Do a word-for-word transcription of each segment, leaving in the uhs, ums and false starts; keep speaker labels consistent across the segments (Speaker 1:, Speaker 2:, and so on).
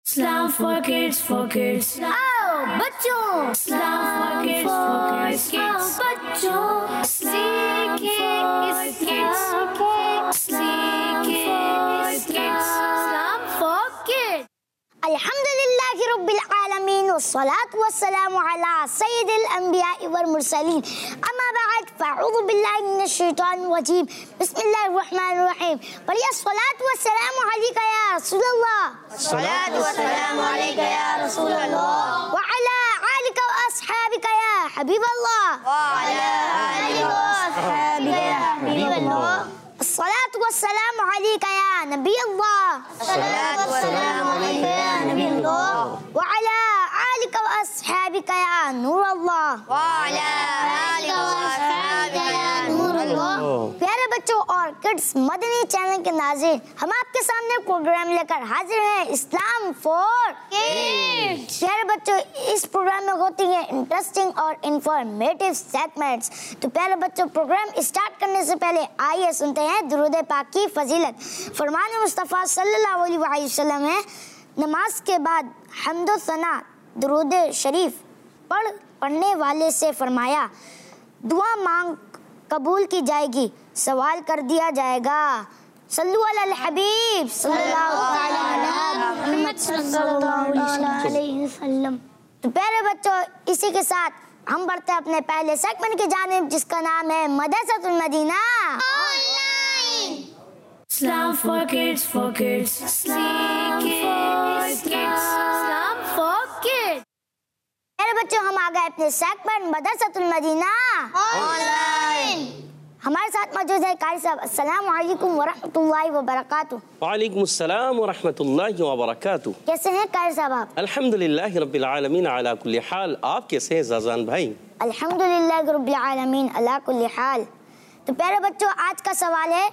Speaker 1: Islam for kids, for kids.
Speaker 2: आओ बच्चों,
Speaker 1: Islam for kids, for kids.
Speaker 2: आओ बच्चों,
Speaker 1: सीखे इस kids. सीखे इस kids.
Speaker 2: Islam for kids. अल्हम्दुलिल्लाहि रब्बिल आलमीन वस्सलातु वस्सलामु अला सय्यिदिल अंबिया'i वल मुरसलीन अम्मा बअद फअऊज़ु बिल्लाहि मिनश शैतानिर रजीम बिस्मिल्लाहिर रहमानिर रहीम वलिया सलातु वस्सलामु अलैका या रसूलल्लाह
Speaker 3: सलातु वस्सलामु अलैका या रसूलल्लाह
Speaker 2: व अला आलिका व अस्हाबिका या हबीबल्लाह
Speaker 3: व अला आलिका व अस्हाबिका या हबीबल्लाह
Speaker 2: अस्सलातु वस्सलामु अलैका या नबी अल्लाह
Speaker 3: सलातु वस्सलामु अलैका या नबी अल्लाह
Speaker 2: व अला आलिका व अस्हाबिका या नूर अल्लाह
Speaker 3: व अला आलिका व अस्हाबिका या नूर अल्लाह।
Speaker 2: प्यारे बच्चों और किड्स मदनी चैनल के नाज़रीन, हम आपके सामने प्रोग्राम लेकर हाजिर हैं इस्लाम फॉर किड्स। प्यारे बच्चों, इस प्रोग्राम में होती हैं इंटरेस्टिंग और इंफॉर्मेटिव सेगमेंट्स। तो प्यारे बच्चों, प्रोग्राम स्टार्ट करने से पहले आइए सुनते हैं दुरूद पाक की फजीलत। फरमान मुस्तफ़ा सल्लल्लाहु अलैहि वसल्लम है, नमाज के बाद हम्दो सना दुरूद शरीफ पढ़ पढ़ने वाले से फरमाया, दुआ मांग कबूल की जाएगी, सवाल कर दिया जाएगा। सल्लु अलल हबीब सल्लल्लाहु अलैहि वसल्लम। तो प्यारे बच्चों, इसी के साथ हम बढ़ते हैं अपने पहले सेगमेंट की जानिब, जिसका नाम है Madrasatul Madina online.
Speaker 1: Islam for kids, for kids. सीखे इस kids.
Speaker 2: Islam for kids. प्यारे बच्चों, हम आ गए अपने सेगमेंट मदरसतुल मदीना
Speaker 3: ऑनलाइन।
Speaker 2: हमारे साथ मौजूद है कारी साहब। अस्सलाम वालेकुम वरहमतुल्लाहि वबरकातुहू।
Speaker 4: वालेकुम अस्सलाम वरहमतुल्लाहि वबरकातुहू।
Speaker 2: कैसे हैं कारी साहब आप?
Speaker 4: अल्हम्दुलिल्लाहि रब्बिल आलमीन अला कुल्ली हाल। आप कैसे हैं ज़ाज़ान भाई?
Speaker 2: अल्हम्दुलिल्लाहि रब्बिल आलमीन अला कुल्ली हाल। तो प्यारे बच्चों, आज का सवाल है,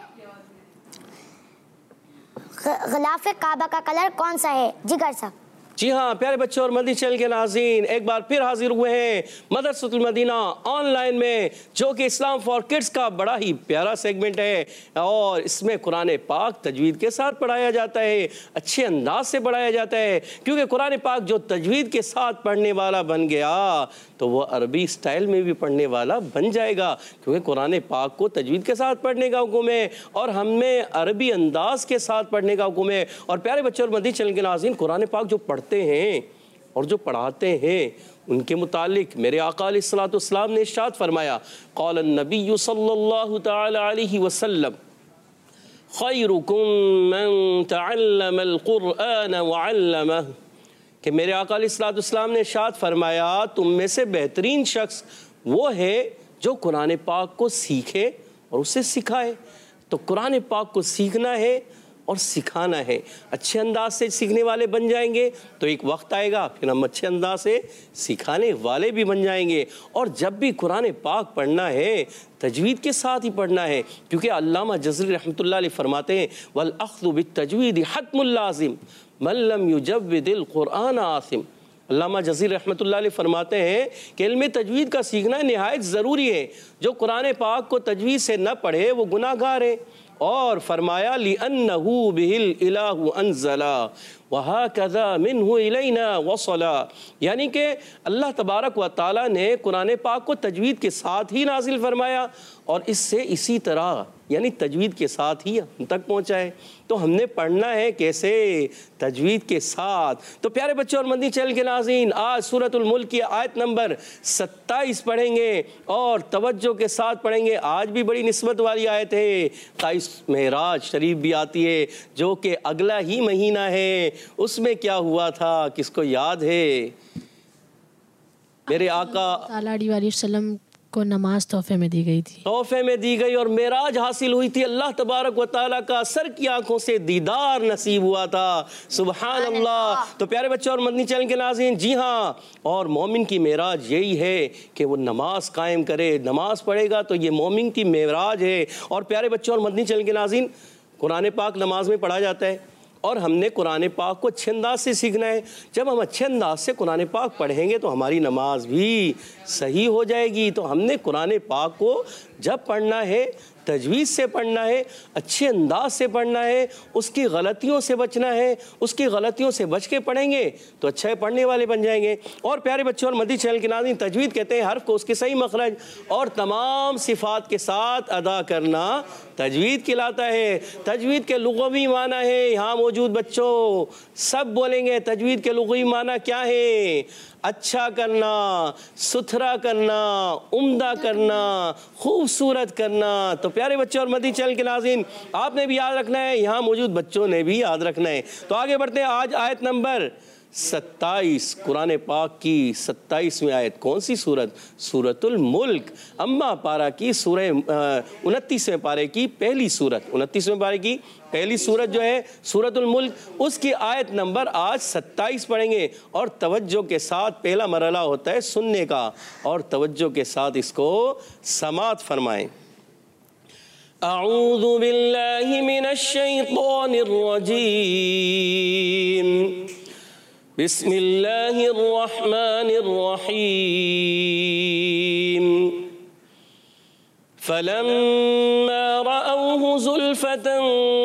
Speaker 2: ग़िलाफ़े काबा का कलर कौन सा है? जी कारी साहब।
Speaker 4: जी हाँ प्यारे बच्चों और मदनी चैनल के नाज़रीन, एक बार फिर हाजिर हुए हैं मदरसतुल मदीना ऑनलाइन में, जो कि इस्लाम फॉर किड्स का बड़ा ही प्यारा सेगमेंट है और इसमें कुरान पाक तजवीद के साथ पढ़ाया जाता है, अच्छे अंदाज से पढ़ाया जाता है। क्योंकि कुरान पाक जो तजवीद के साथ पढ़ने वाला बन गया तो वो अरबी स्टाइल में भी पढ़ने वाला बन जाएगा, क्योंकि कुरान पाक को तजवीद के साथ पढ़ने का हुक्म है और हमें अरबी अंदाज के साथ पढ़ने का हुक्म है। और प्यारे बच्चों और मदनी चैनल के नाज़रीन, कुरान पाक जो पढ़ते हैं और जो पढ़ाते हैं उनके मुतालिक मेरे आका अलैहिस्सलातु वस्सलाम ने इरशाद फरमाया, क़ाल नबी सल्लल्लाहु तआला अलैहि वसल्लम खैरुकुम मन तअल्लमल कुरआन व अल्लमह, कि मेरे आका अलैहिस्सलातु वस्सलाम ने इरशाद फरमाया, तुम में से बेहतरीन शख्स वो है जो कुरान पाक को सीखे और उसे सिखाए। तो कुरान पाक को सीखना है और सिखाना है। अच्छे अंदाज से सीखने वाले बन जाएंगे तो एक वक्त आएगा फिर हम अच्छे अंदाज से सिखाने वाले भी बन जाएंगे। और जब भी कुरान पाक पढ़ना है तजवीद के साथ ही पढ़ना है, क्योंकि अल्लामा जज़री रहमतुल्लाह अलैह फरमाते हैं, वल अख़्ज़ु बित्तजवीद हत्मुल लाज़िम मन लम युजव्विदिल कुरआन आसिम। अल्लामा जज़री रहमतुल्लाह अलैह फरमाते हैं कि इल्म तजवीद का सीखना निहायत ज़रूरी है। जो कुरान पाक को तजवीद से न पढ़े वो गुनाहगार है। और फरमाया लिअन्नहु बिहिल इलाहु अनज़ला वहाकज़ा मिन्हु इलैना वसला, यानी कि अल्लाह तबारक व तआला ने कुरान पाक को तजवीद के साथ ही नाजिल फरमाया और इससे इसी तरह यानी तजवीद के साथ ही हम तक पहुँचा है। तो हमने पढ़ना है कैसे? तजवीद के साथ। तो प्यारे बच्चों और मदनी चैनल के नाज़रीन, आज सूरतुल मुल्क की आयत नंबर सत्ताईस पढ़ेंगे और तवज्जो के साथ पढ़ेंगे। आज भी बड़ी निस्बत वाली आयत है, ताईस मेराज शरीफ भी आती है जो कि अगला ही महीना है। उसमें क्या हुआ था, किसको याद है? मेरे आका
Speaker 5: सल्लल्लाहु अलैहि वसल्लम को नमाज तोहफे में दी गई थी,
Speaker 4: तोहफे में दी गई और मेराज हासिल हुई थी। अल्लाह तबारक व तआला का सर की आंखों से दीदार नसीब हुआ था। सुभान अल्लाह। तो प्यारे बच्चों और मदनी चैनल के नाज़रीन, जी हाँ, और मोमिन की मेराज यही है कि वो नमाज कायम करे, नमाज पढ़ेगा तो ये मोमिन की मेराज है। और प्यारे बच्चों और मदनी चैनल के नाज़रीन, कुरान पाक नमाज में पढ़ा जाता है और हमने कुरान पाक को अच्छे अंदाज से सीखना है। जब हम अच्छे अंदाज से कुरान पाक पढ़ेंगे तो हमारी नमाज भी सही हो जाएगी। तो हमने कुरान पाक को जब पढ़ना है तजवीज़ से पढ़ना है, अच्छे अंदाज से पढ़ना है, उसकी गलतियों से बचना है। उसकी गलतियों से बच के पढ़ेंगे तो अच्छे पढ़ने वाले बन जाएंगे। और प्यारे बच्चों और मदनी चैनल के नाज़रीन, तजवीद कहते हैं हर्फ को उसके सही मखरज और तमाम सिफात के साथ अदा करना तजवीद कहलाता है। तजवीद के लुग़वी माना है, यहाँ मौजूद बच्चों सब बोलेंगे तजवीद के लुग़वी माना क्या है? अच्छा करना, सुथरा करना, उम्दा करना, खूबसूरत करना। तो प्यारे बच्चों और मदनी चैनल के नाज़रीन, आपने भी याद रखना है, यहाँ मौजूद बच्चों ने भी याद रखना है। तो आगे बढ़ते हैं। आज आयत नंबर सत्ताईस, कुरान पाक की सत्ताईसवीं आयत। कौन सी सूरत? सूरतुल मुल्क, अम्मा पारा की सूरह उनतीसवें पारे की पहली सूरत, उनतीसवें पारे की पहली सूरत जो है सूरतुल मुल्क, उसकी आयत नंबर आज सत्ताईस पढ़ेंगे। और तवज्जो के साथ पहला मरहला होता है सुनने का, और तवज्जो के साथ इसको समात फरमाएं। अऊज़ु बिल्लाहि मिनश शैतानिर रजीम, बिस्मिल्लाहिर रहमानिर रहीम। फलम्मा रअऊहु ज़ुल्फ़तन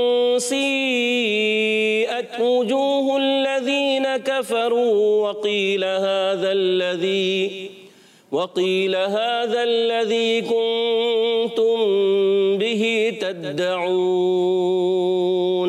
Speaker 4: सीअत वुजूहुल लज़ीना कफ़रू वक़ील हाज़ल्लज़ी वक़ील हाज़ल्लज़ी कुन्तुम बिही तद्दऊन।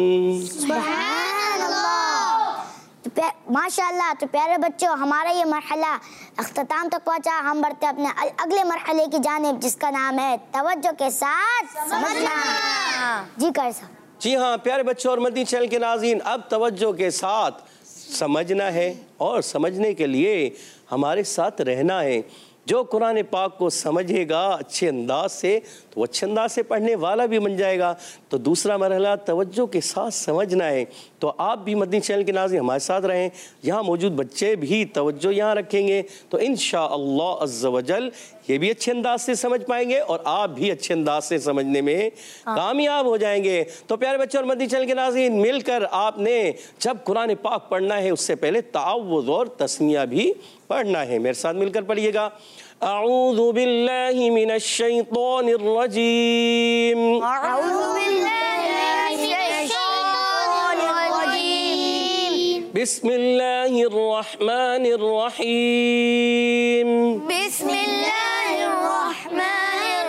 Speaker 2: माशाअल्लाह। तो प्यारे बच्चों, हमारा ये मरहला अख्ताम तक पहुंचा। हम बढ़ते अपने अगले मरहले की जानिब, जिसका नाम है तवज्जो के साथ समझना। जी कर साहब।
Speaker 4: जी हाँ प्यारे बच्चों और मदनी चैनल के नाज़रीन, अब तवज्जो के साथ समझना है और समझने के लिए हमारे साथ रहना है। जो कुरान पाक को समझेगा अच्छे अंदाज से तो वो अच्छे अंदाज से पढ़ने वाला भी बन जाएगा। तो दूसरा मरहला तवज्जो के साथ समझना है। तो आप भी मदनी चैनल के नाज़रीन हमारे साथ रहें, यहाँ मौजूद बच्चे भी तवज्जो यहाँ रखेंगे तो इंशाअल्लाह अज़्ज़ वजल ये भी अच्छे अंदाज से समझ पाएंगे और आप भी अच्छे अंदाज से समझने में कामयाब हो जाएंगे। तो प्यारे बच्चों और मदनी चैनल के नाज़रीन, मिलकर आपने जब कुरान पाक पढ़ना है उससे पहले ताअव्वुज़ और तस्मिया भी पढ़ना है। मेरे साथ मिलकर पढ़िएगा। अऊज़ु बिल्लाहि मिनश शैतानिर रजीम,
Speaker 3: अऊज़ु बिल्लाहि मिनश शैतानिर रजीम,
Speaker 4: बिस्मिल्लाहिर रहमानिर रहीम,
Speaker 3: बिस्मिल्लाहिर रहमानिर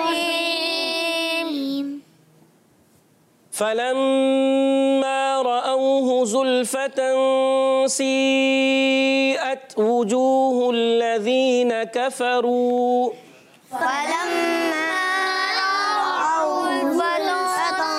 Speaker 3: रहीम।
Speaker 4: फलम्मा रअऊहु ज़ुल्फ़तन सीअत वुजूहुल लज़ीना कफ़रू,
Speaker 3: फलम्मा रअऊहु ज़ुल्फ़तन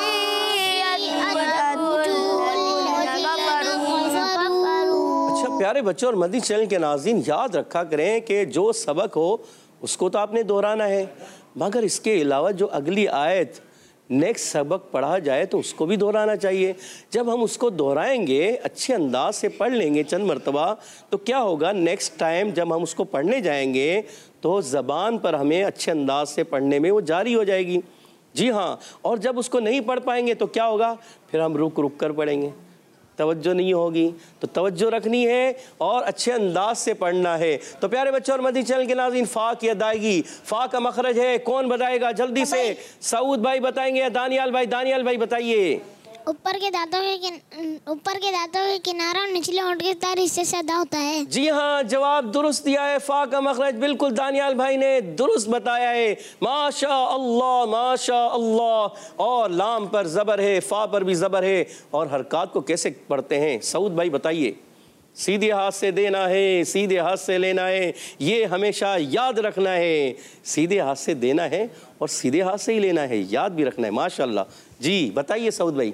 Speaker 3: सीअत वुजूहुल लज़ीना कफ़रू।
Speaker 4: अच्छा प्यारे बच्चों और मदनी चैनल के नाज़रीन, याद रखा करें कि जो सबक हो उसको तो आपने दोहराना है, मगर इसके अलावा जो अगली आयत नेक्स्ट सबक पढ़ा जाए तो उसको भी दोहराना चाहिए। जब हम उसको दोहराएंगे, अच्छे अंदाज से पढ़ लेंगे चंद मरतबा, तो क्या होगा, नेक्स्ट टाइम जब हम उसको पढ़ने जाएंगे तो ज़बान पर हमें अच्छे अंदाज से पढ़ने में वो जारी हो जाएगी। जी हाँ, और जब उसको नहीं पढ़ पाएंगे तो क्या होगा, फिर हम रुक रुक कर पढ़ेंगे, तवज्जो नहीं होगी। तो तवज्जो रखनी है और अच्छे अंदाज से पढ़ना है। तो प्यारे बच्चों और मदनी चैनल के नाज़रीन, फ़ा की अदायगी, फ़ा का मखरज है, कौन बताएगा जल्दी से? सऊद भाई बताएंगे या दानियाल भाई? दानियाल भाई बताइए।
Speaker 6: ऊपर के दांतों के किन- ऊपर के दांतों के किनारा और निचले होंठ के तार हिस्से से अदा होता है।
Speaker 4: जी हाँ, जवाब दुरुस्त दिया है। फ़ा का मखरज बिल्कुल दानियाल भाई ने दुरुस्त बताया है। माशा अल्लाह, माशा अल्लाह। और लाम पर ज़बर है, फ़ा पर भी ज़बर है। और हरकत को कैसे पढ़ते हैं सऊद भाई बताइए? सीधे हाथ से देना है, सीधे हाथ से लेना है, ये हमेशा याद रखना है। सीधे हाथ से देना है और सीधे हाथ से ही लेना है, याद भी रखना है। माशाअल्लाह। जी बताइए सऊद भाई,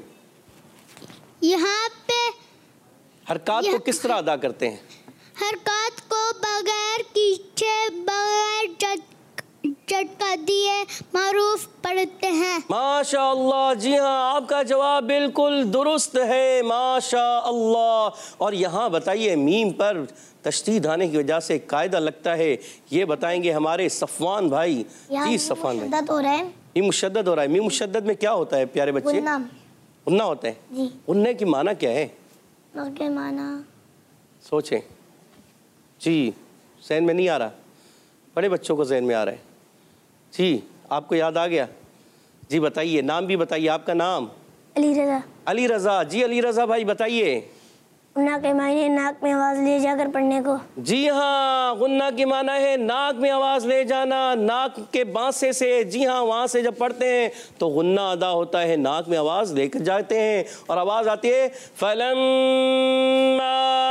Speaker 6: यहाँ पे
Speaker 4: हरकत को किस तरह अदा करते हैं?
Speaker 6: हरकत को बगैर खींचे, बगैर झट- झटका दिए मारूफ पढ़ते हैं।
Speaker 4: माशाअल्लाह। जी हाँ, आपका जवाब बिल्कुल दुरुस्त है। माशाअल्लाह। और यहाँ बताइए, मीम पर तशदीद आने की वजह से कायदा लगता है, ये बताएंगे हमारे सफ़वान भाई। जी सफ़वान भाई,
Speaker 2: मुशद्दद हो रहा है।
Speaker 4: मीम मुशद्दद हो रहा है। मीम मुशद्दद में क्या होता है प्यारे बच्चे?
Speaker 2: गुन्ना।
Speaker 4: उन्ना होता है।
Speaker 2: जी।
Speaker 4: उन्ने की माना क्या है?
Speaker 2: के माना
Speaker 4: सोचें। जी जहन में नहीं आ रहा, बड़े बच्चों को जहन में आ रहा है। जी आपको याद आ गया? जी बताइए, नाम भी बताइए, आपका नाम?
Speaker 2: अली रजा।
Speaker 4: अली रजा जी, अली रजा भाई बताइए।
Speaker 2: गुन्ना के मायने नाक में आवाज ले जाकर पढ़ने को।
Speaker 4: जी हाँ, गुन्ना की माना है नाक में आवाज ले जाना, नाक के बांसे से। जी हाँ, वहां से जब पढ़ते हैं तो गुन्ना अदा होता है, नाक में आवाज लेकर जाते हैं और आवाज आती है फलम्मा।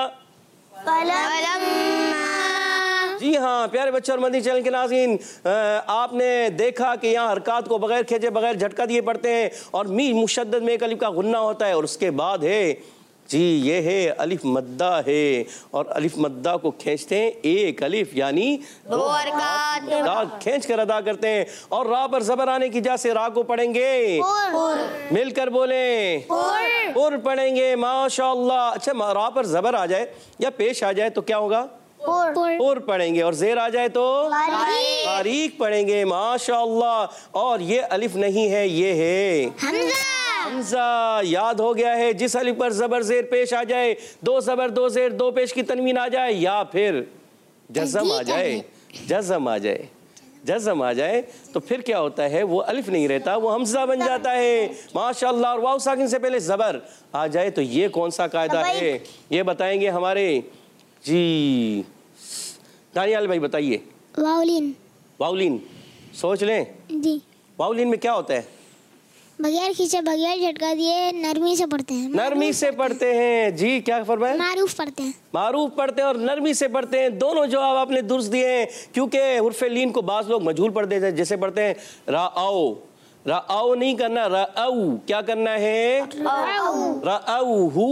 Speaker 4: जी हाँ प्यारे बच्चों और मदनी चैनल के नाज़रीन, आपने देखा कि यहाँ हरकत को बगैर खींचे बगैर झटका दिए पढ़ते हैं और मी मुशद्दद में एक अलिफ का गुन्ना होता है और उसके बाद है जी ये है अलिफ मद्दा है और अलिफ मद्दा को खींचते हैं एक अलिफ यानी
Speaker 3: दो हरकत
Speaker 4: खींच कर अदा करते हैं। और रा पर जबर आने की वजह से रा को पढ़ेंगे, मिलकर बोले पुर पढ़ेंगे माशाअल्लाह। अच्छा, रा पर जबर आ जाए या पेश आ जाए तो क्या होगा? पुर पढ़ेंगे और जेर आ जाए तो बारीक पढ़ेंगे माशाअल्लाह। और ये अलिफ नहीं है, ये है हमजा। हमजा याद हो गया है, जिस अलिफ पर जबर जेर पेश आ जाए, दो जबर दो जेर दो पेश की तनवीन आ जाए या फिर जज़म आ जाए, जज़म आ जाए जज़म आ जाए तो फिर क्या होता है? वो अलिफ नहीं रहता, वो हमजा बन जाता है माशाअल्लाह। और वाव साकिन से पहले जबर आ जाए तो ये कौन सा कायदा है, ये बताएंगे हमारे जी दानियाल भाई बताइए।
Speaker 6: वाउलिन।
Speaker 4: वाउलिन सोच लें
Speaker 6: जी।
Speaker 4: वाउलिन में क्या होता है?
Speaker 6: बगैर खींचे बगैर झटका दिए नरमी से पढ़ते हैं।
Speaker 4: नरमी से पढ़ते हैं जी, क्या फरमाए?
Speaker 6: मारूफ पढ़ते हैं।
Speaker 4: मारूफ पढ़ते हैं और नरमी से पढ़ते हैं। दोनों जवाब आपने दुरुस्त दिए हैं, क्योंकि हुर्फ़े लीन को बाज़ लोग मजहूल पढ़ देते हैं, जैसे पढ़ते हैं राओ। राओ नहीं करना, राऊ क्या करना है? राऊ हु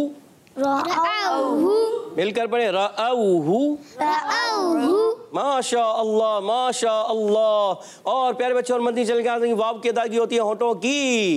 Speaker 4: मिलकर पढ़े राऊ माशा अल्लाह माशा अल्लाह। और प्यारे बच्चों और मदनी चल के वाव की अदायगी होती है होठों की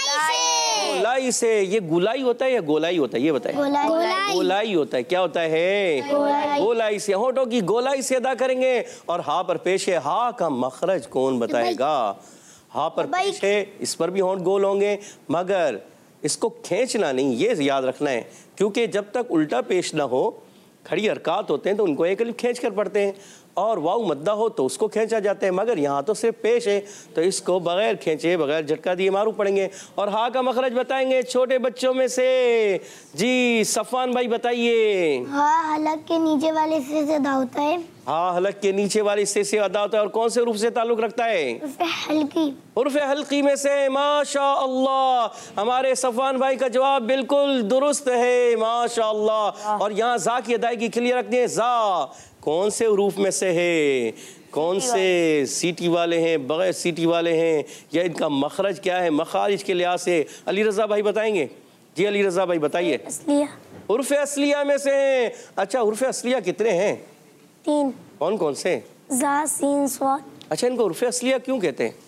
Speaker 4: गोलाई से। ये गुलाई होता है या गोलाई होता है, ये बताएं? गोलाई, गोलाई होता है। क्या होता है? गोलाई, गोलाई से। होठों की गोलाई से अदा करेंगे। और हा पर पेश है, हा का मखरज कौन बताएगा? हा पर पेश है, इस पर भी होंठ गोल होंगे मगर इसको खींचना नहीं, ये याद रखना है, क्योंकि जब तक उल्टा पेश ना हो, खड़ी हरकत होते हैं तो उनको एक अलिफ खींच कर पढ़ते हैं, और वाव मद्दा हो तो उसको खींचा जाता है, मगर यहाँ तो सिर्फ पेश है तो इसको बगैर खींचे बगैर झटका दिए मारूफ पढ़ेंगे। और हा का मखरज बताएंगे छोटे बच्चों में से जी। सफान भाई बताइए।
Speaker 2: हाँ हलक के नीचे वाले हिस्से से अदा होता है।
Speaker 4: हाँ हलक के नीचे वाले हिस्से से अदा होता है। और कौन से रूफ से ताल्लुक रखता है?
Speaker 2: हल्की।
Speaker 4: उर्फ़े हल्की में से। माशा अल्लाह, हमारे सफान भाई का जवाब बिल्कुल दुरुस्त है माशा अल्लाह। और यहाँ जा की अदायगी क्लियर रखनी है। जा कौन से रूफ में से है? कौन से सीटी वाले हैं, बगैर सीटी वाले हैं, या इनका मखरज क्या है मखारिज के लिहाज से? अली रज़ा भाई बताएंगे जी। अली रज़ा भाई बताइए।
Speaker 2: असलिया।
Speaker 4: उर्फ़े असलिया में से हैं। अच्छा, उर्फ़े असलिया कितने हैं?
Speaker 2: तीन।
Speaker 4: कौन कौन से?
Speaker 2: जा सीन स्वाद।
Speaker 4: अच्छा, इनको उर्फ़े असलिया क्यों कहते हैं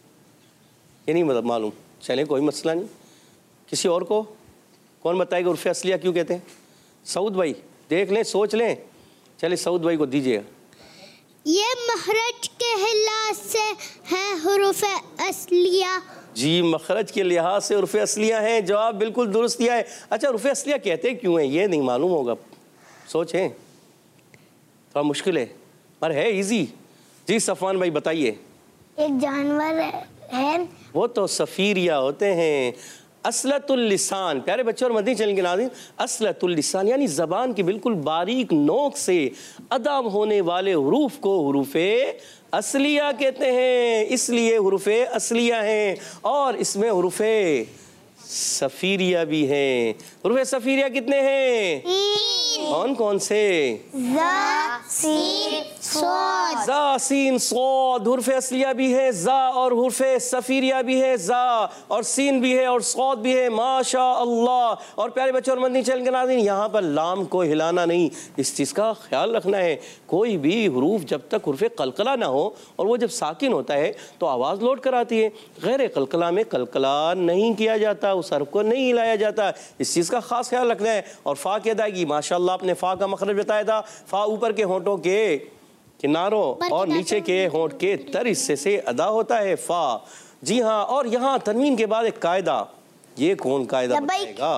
Speaker 4: ये नहीं मतलब मालूम? चले कोई मसला नहीं, किसी और को कौन बताएगा उर्फ़े असलिया क्यों कहते हैं? सऊद भाई देख लें, सोच लें। चले सऊद भाई को दीजिएगा।
Speaker 6: ये मखरज के लिहाज से है हुरूफ असलिया।
Speaker 4: जी, मखरज के लिहाज से उर्फ़े असलिया हैं। जवाब बिल्कुल दुरुस्त दिया है। अच्छा, उर्फ़े असलिया कहते क्यों हैं ये नहीं मालूम होगा, सोचें, थोड़ा मुश्किल है पर है इजी। जी सफ़ान भाई बताइए।
Speaker 2: एक जानवर है,
Speaker 4: वो तो सफ़ीरिया होते हैं। असलतुल लिसान, प्यारे बच्चों और मदनी चैनल के नाज़रीन, असलतुल लिसान यानी ज़बान की बिल्कुल बारीक नोक से अदा होने वाले हुरूफ को हुरूफ़े असलिया कहते हैं, इसलिए हुरूफ़े असलिया हैं। और इसमें हुरूफ़े सफ़ीरिया भी हैं। हुरूफ़े सफ़ीरिया कितने हैं? कौन कौन से?
Speaker 2: जा सीन स्वाद।
Speaker 4: जा सीन सौद हुर्फ़े असलिया भी है, जा और हुर्फ़े सफ़ीरिया भी है, जा और सीन भी है और सौद भी है माशा अल्लाह। और प्यारे बच्चों और मदनी चैनल के नाज़रीन, यहाँ पर लाम को हिलाना नहीं, इस चीज़ का ख्याल रखना है। कोई भी हुरूफ जब तक हुर्फ़े कलकला ना हो और वो जब साकिन होता है तो आवाज़ लौट कर आती है। गैर कलकला में कलकला नहीं किया जाता, उस हर्फ को नहीं हिलाया जाता, इस चीज़ का ख़ास ख्याल रखना है। और फ़ा की अदायगी माशाअल्लाह आपने फ़ा का मखरज बताया था। फ़ा ऊपर के होंठों के किनारों और नीचे के होंठ के तर हिस्से से अदा होता है फ़ा। जी हाँ, और यहाँ तनवीन के बाद एक कायदा, ये कौन कायदा बताएगा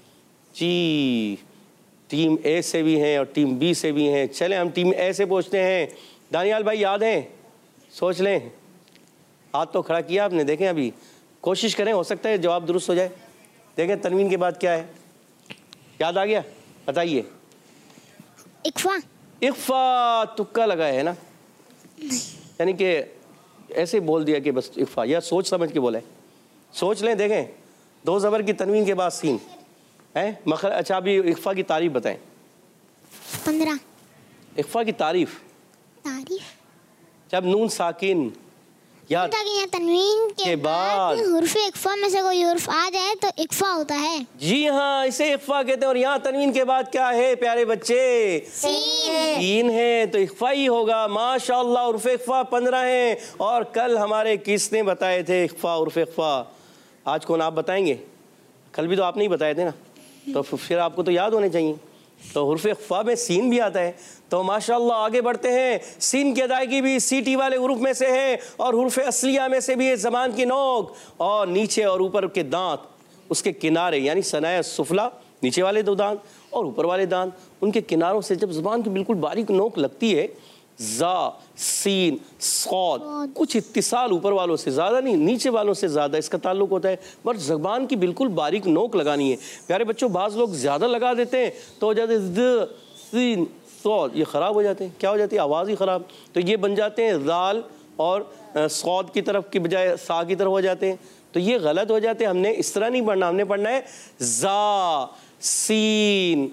Speaker 4: जी? टीम ए से भी हैं और टीम बी से भी हैं। चले हम टीम ए से पूछते हैं। दानियाल भाई याद हैं? सोच लें, हाथ तो खड़ा किया आपने, देखें अभी कोशिश करें, हो सकता है जवाब दुरुस्त हो जाए। देखें तनवीन के बाद क्या है, याद आ गया? बताइए।
Speaker 6: इक्फा।
Speaker 4: इक्फा तुक्का लगा है ना, यानी कि ऐसे बोल दिया कि बस इक्फा, या सोच समझ के बोले। सोच लें, देखें दो ज़बर की तनवीन के बाद सीन है मखर। अच्छा अभी इक्फा की तारीफ बताएं।
Speaker 6: पंद्रह।
Speaker 4: इक्फा की तारीफ,
Speaker 6: तारीफ
Speaker 4: जब नून साकिन या
Speaker 6: ताकि यहाँ तनवीन के,
Speaker 4: के बाद
Speaker 6: बाद हुर्फ इक्फा में से कोई हुर्फ आ जाए तो इक्फा होता है।
Speaker 4: जी हाँ, इसे इक्फा कहते हैं। और यहाँ तनवीन के बाद क्या है प्यारे बच्चे?
Speaker 6: सीन।
Speaker 4: तीन है तो इक्फा ही होगा। माशाअल्लाह, उर्फ इक्फा पंद्रह है। और कल हमारे किसने बताए थे इक्फा उर्फ इक्फा? आज कौन, आप बताएंगे? कल भी तो आपने ही बताए थे ना, तो फिर आपको तो याद होने चाहिए। तो हुर्फ इख्फा में सीन भी आता है। तो माशाअल्लाह आगे बढ़ते हैं। सीन की अदायगी भी सीटी वाले हुरूफ में से है और हुर्फ असलिया में से भी है। ज़बान की नोक और नीचे और ऊपर के दांत, उसके किनारे यानी सनाया सुफला, नीचे वाले दो दांत और ऊपर वाले दांत, उनके किनारों से जब ज़बान की बिल्कुल बारीक नोक लगती है, जा सीन सौद, कुछ इत्तिसाल ऊपर वालों से ज़्यादा नहीं, नीचे वालों से ज़्यादा इसका ताल्लुक होता है। बट ज़बान की बिल्कुल बारीक नोक लगानी है। प्यारे बच्चों, बाज़ लोग ज़्यादा लगा देते हैं तो हो जाते हैं द सीन सौद, ये ख़राब हो जाते हैं। क्या हो जाती है? आवाज़ ही ख़राब। तो ये बन जाते हैं दाल और सौद की तरफ की बजाय सा की तरफ हो जाते हैं। तो ये गलत हो जाते हैं। हमने इस तरह नहीं पढ़ना, हमने पढ़ना है जा सीन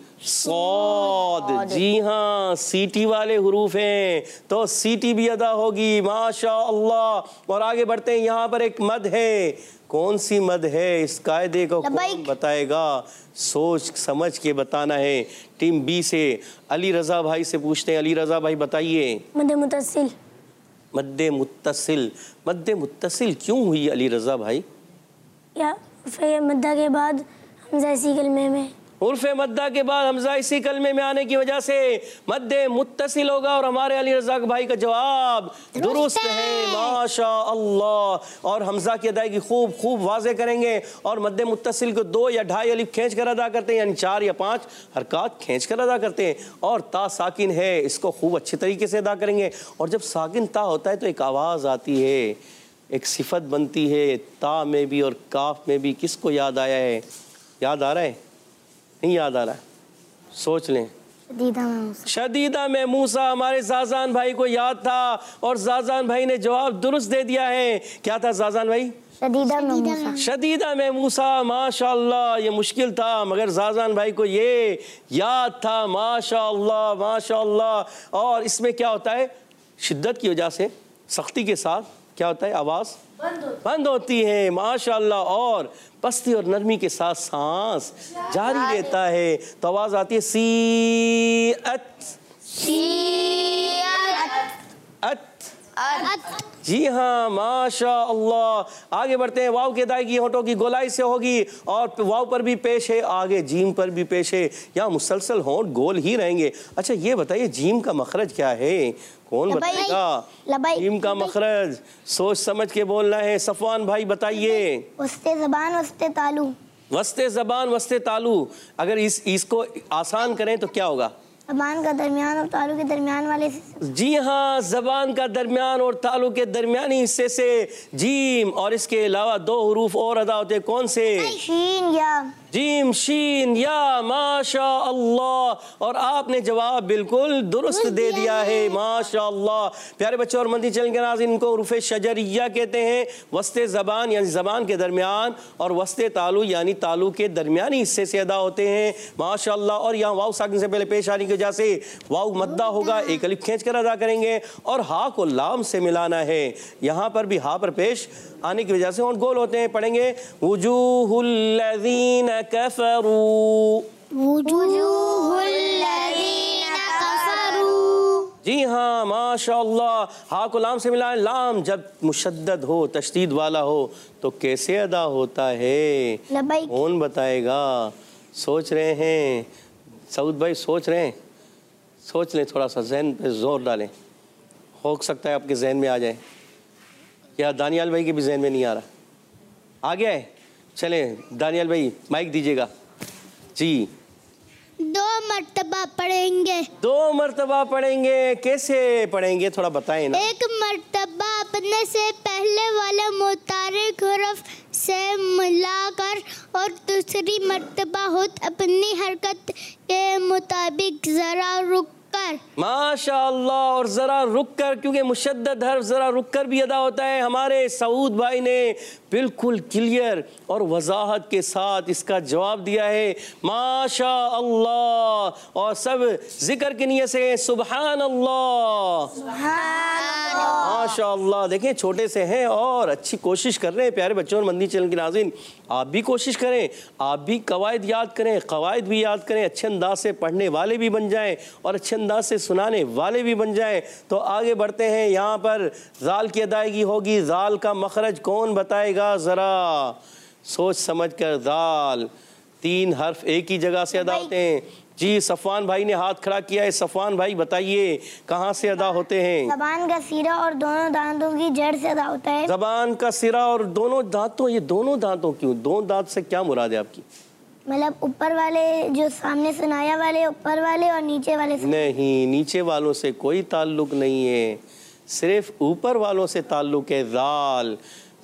Speaker 4: सौद। जी हाँ, सीटी वाले हुरूफ हैं तो सीटी भी अदा होगी। माशाअल्लाह। और आगे बढ़ते हैं। यहाँ पर एक मद है। कौन सी मद है? इस कायदे को कौन बताएगा? सोच समझ के बताना है। टीम बी से अली रजा भाई से पूछते हैं। अली रजा भाई बताइए।
Speaker 2: मद्दे मुत्तसिल।
Speaker 4: मद्दे मुत्तसिल, मद्दे मुत्तसिल क्यों हुई अली रजा भाई?
Speaker 2: या फिर मद्दा के बाद हमजा इसी कलमे में,
Speaker 4: उर्फ़ मद्दा के बाद हमजा इसी कलमे में आने की वजह से मद्दे मुत्तसिल होगा। और हमारे अली रज़ाक भाई का जवाब दुरुस्त है। माशाअल्लाह। और हमजा की अदायगी खूब खूब वाज़े करेंगे। और मद्दे मुत्तसिल को दो या ढाई अलिफ खींच कर अदा करते हैं, यानी चार या पाँच हरकत खींच कर अदा करते हैं। और ता साकिन है, इसको खूब अच्छे तरीके से अदा करेंगे। और जब साकिन ता होता है तो एक आवाज़ आती है, एक सिफत बनती है ता में भी और काफ में भी। किसको याद आया है? याद आ रहा है? नहीं याद आ रहा है? सोच लें।
Speaker 2: शदीदा में मूसा।
Speaker 4: शदीदा में मूसा हमारे जाजान भाई को याद था और जाजान भाई ने जवाब दुरुस्त दे दिया है। क्या था जाजान भाई?
Speaker 2: शदीदा में मूसा।
Speaker 4: शदीदा में मूसा। माशाअल्लाह, ये मुश्किल था मगर जाजान भाई को ये याद था। माशाअल्लाह माशाअल्लाह। और इसमें क्या होता है? शिद्दत की वजह से, सख्ती के साथ क्या होता है? आवाज़ बंद होती है। माशाअल्लाह। और पस्ती और नरमी के साथ सांस जारी रहता है तो आवाज़ आती है सी अत अत। जी हाँ, माशाअल्लाह। आगे बढ़ते हैं। वाव की अदायगी होठों की गोलाई से होगी और वाव पर भी पेश है, आगे जीम पर भी पेश है। यहाँ मुसलसल होंठ गोल ही रहेंगे। अच्छा ये बताइए जीम का मखरज क्या है? कौन बताएगा जीम का मखरज? सोच समझ के बोलना है। सफवान भाई बताइए।
Speaker 2: वस्ते ज़बान वस्ते तालू।
Speaker 4: वस्ते ज़बान वस्ते तालू। अगर इस इसको आसान करें तो क्या होगा?
Speaker 2: ज़बान का दरमियान और तालू के दरमियान वाले से।
Speaker 4: जी हाँ, ज़बान का दरमियान और तालु के दरमियानी हिस्से से जीम। और इसके अलावा दो हुरूफ और अदा होते हैं। कौन से?
Speaker 2: शीन या।
Speaker 4: जीम शीन या। माशाअल्लाह। और आपने जवाब बिल्कुल दुरुस्त दे दिया है। माशाअल्लाह। प्यारे बच्चों और मंदी चैनल के नाज़रीन, इनको हुरूफ़े शजरिया कहते हैं। वस्ते ज़बान यानी ज़बान के दरमियान और वस्ते तालु यानी तालु के दरमियानी हिस्से से अदा होते हैं। माशाअल्लाह। और यहाँ वाव साकिन से पहले पेश आने की वजह से वाव मद्दा होगा, एक अलिफ खींच कर अदा करेंगे। और हा को लाम से मिलाना है। यहाँ पर भी हा पर पेश आने की वजह से और गोल होते हैं। पढ़ेंगे वुजूहुल लज़ीना कफरू।
Speaker 6: वुजूहुल लज़ीना कफरू।
Speaker 4: जी हाँ, माशाअल्लाह। हा को लाम से मिलाएं। लाम जब मुशद्दद हो, तशदीद वाला हो तो कैसे अदा होता है? कौन बताएगा? सोच रहे हैं सऊद भाई? सोच रहे हैं? सोच लें, थोड़ा सा जहन पे जोर डालें, हो सकता है आपके जहन में आ जाए। या दानियाल भाई के भी जहन में नहीं आ रहा? आ गया है? चलें दानियाल भाई माइक दीजिएगा। जी
Speaker 6: दो मर्तबा पढ़ेंगे।
Speaker 4: दो मर्तबा पढ़ेंगे, कैसे पढ़ेंगे थोड़ा बताएं ना।
Speaker 6: एक मर्तबा अपने से पहले वाले मुतारिक हरफ से मिलाकर और दूसरी मर्तबा खुद अपनी हरकत के मुताबिक जरा रुक कर।
Speaker 4: माशाअल्लाह, और जरा रुक कर, क्योंकि मुशद्दद हर्फ जरा रुक कर भी अदा होता है। हमारे सऊद भाई ने बिल्कुल क्लियर और वजाहत के साथ इसका जवाब दिया है। माशाअल्लाह, और सब जिक्र की नियत से सुभान अल्लाह, माशाअल्लाह। देखें छोटे से हैं और अच्छी कोशिश कर रहे हैं प्यारे बच्चों। और मंदी चैनल के नाज़रीन, आप भी कोशिश करें, आप भी कवायद याद करें, कवायद भी याद करें, अच्छे अंदाज से पढ़ने वाले भी बन जाएं और अच्छे अंदाज से सुनाने वाले भी बन जाएं। तो आगे बढ़ते हैं। यहाँ पर जाल की अदायगी होगी। जाल का मखरज कौन बताएगा जरा सोच समझ कर। जाल तीन हर्फ एक ही जगह से अदा होते हैं। जी, सफ़वान भाई ने हाथ खड़ा किया है। सफ़वान भाई बताइए कहाँ से अदा होते हैं।
Speaker 2: ज़बान का सिरा और दोनों दांतों की जड़ से अदा होता है।
Speaker 4: ज़बान का सिरा और दोनों दांतों, ये दोनों दांतों क्यों? दो दांत से क्या मुराद है आपकी?
Speaker 2: मतलब ऊपर वाले जो सामने सुनाया वाले, ऊपर वाले और नीचे वाले से।
Speaker 4: नहीं, नीचे वालों से कोई ताल्लुक नहीं है, सिर्फ ऊपर वालों से ताल्लुक है। जाल,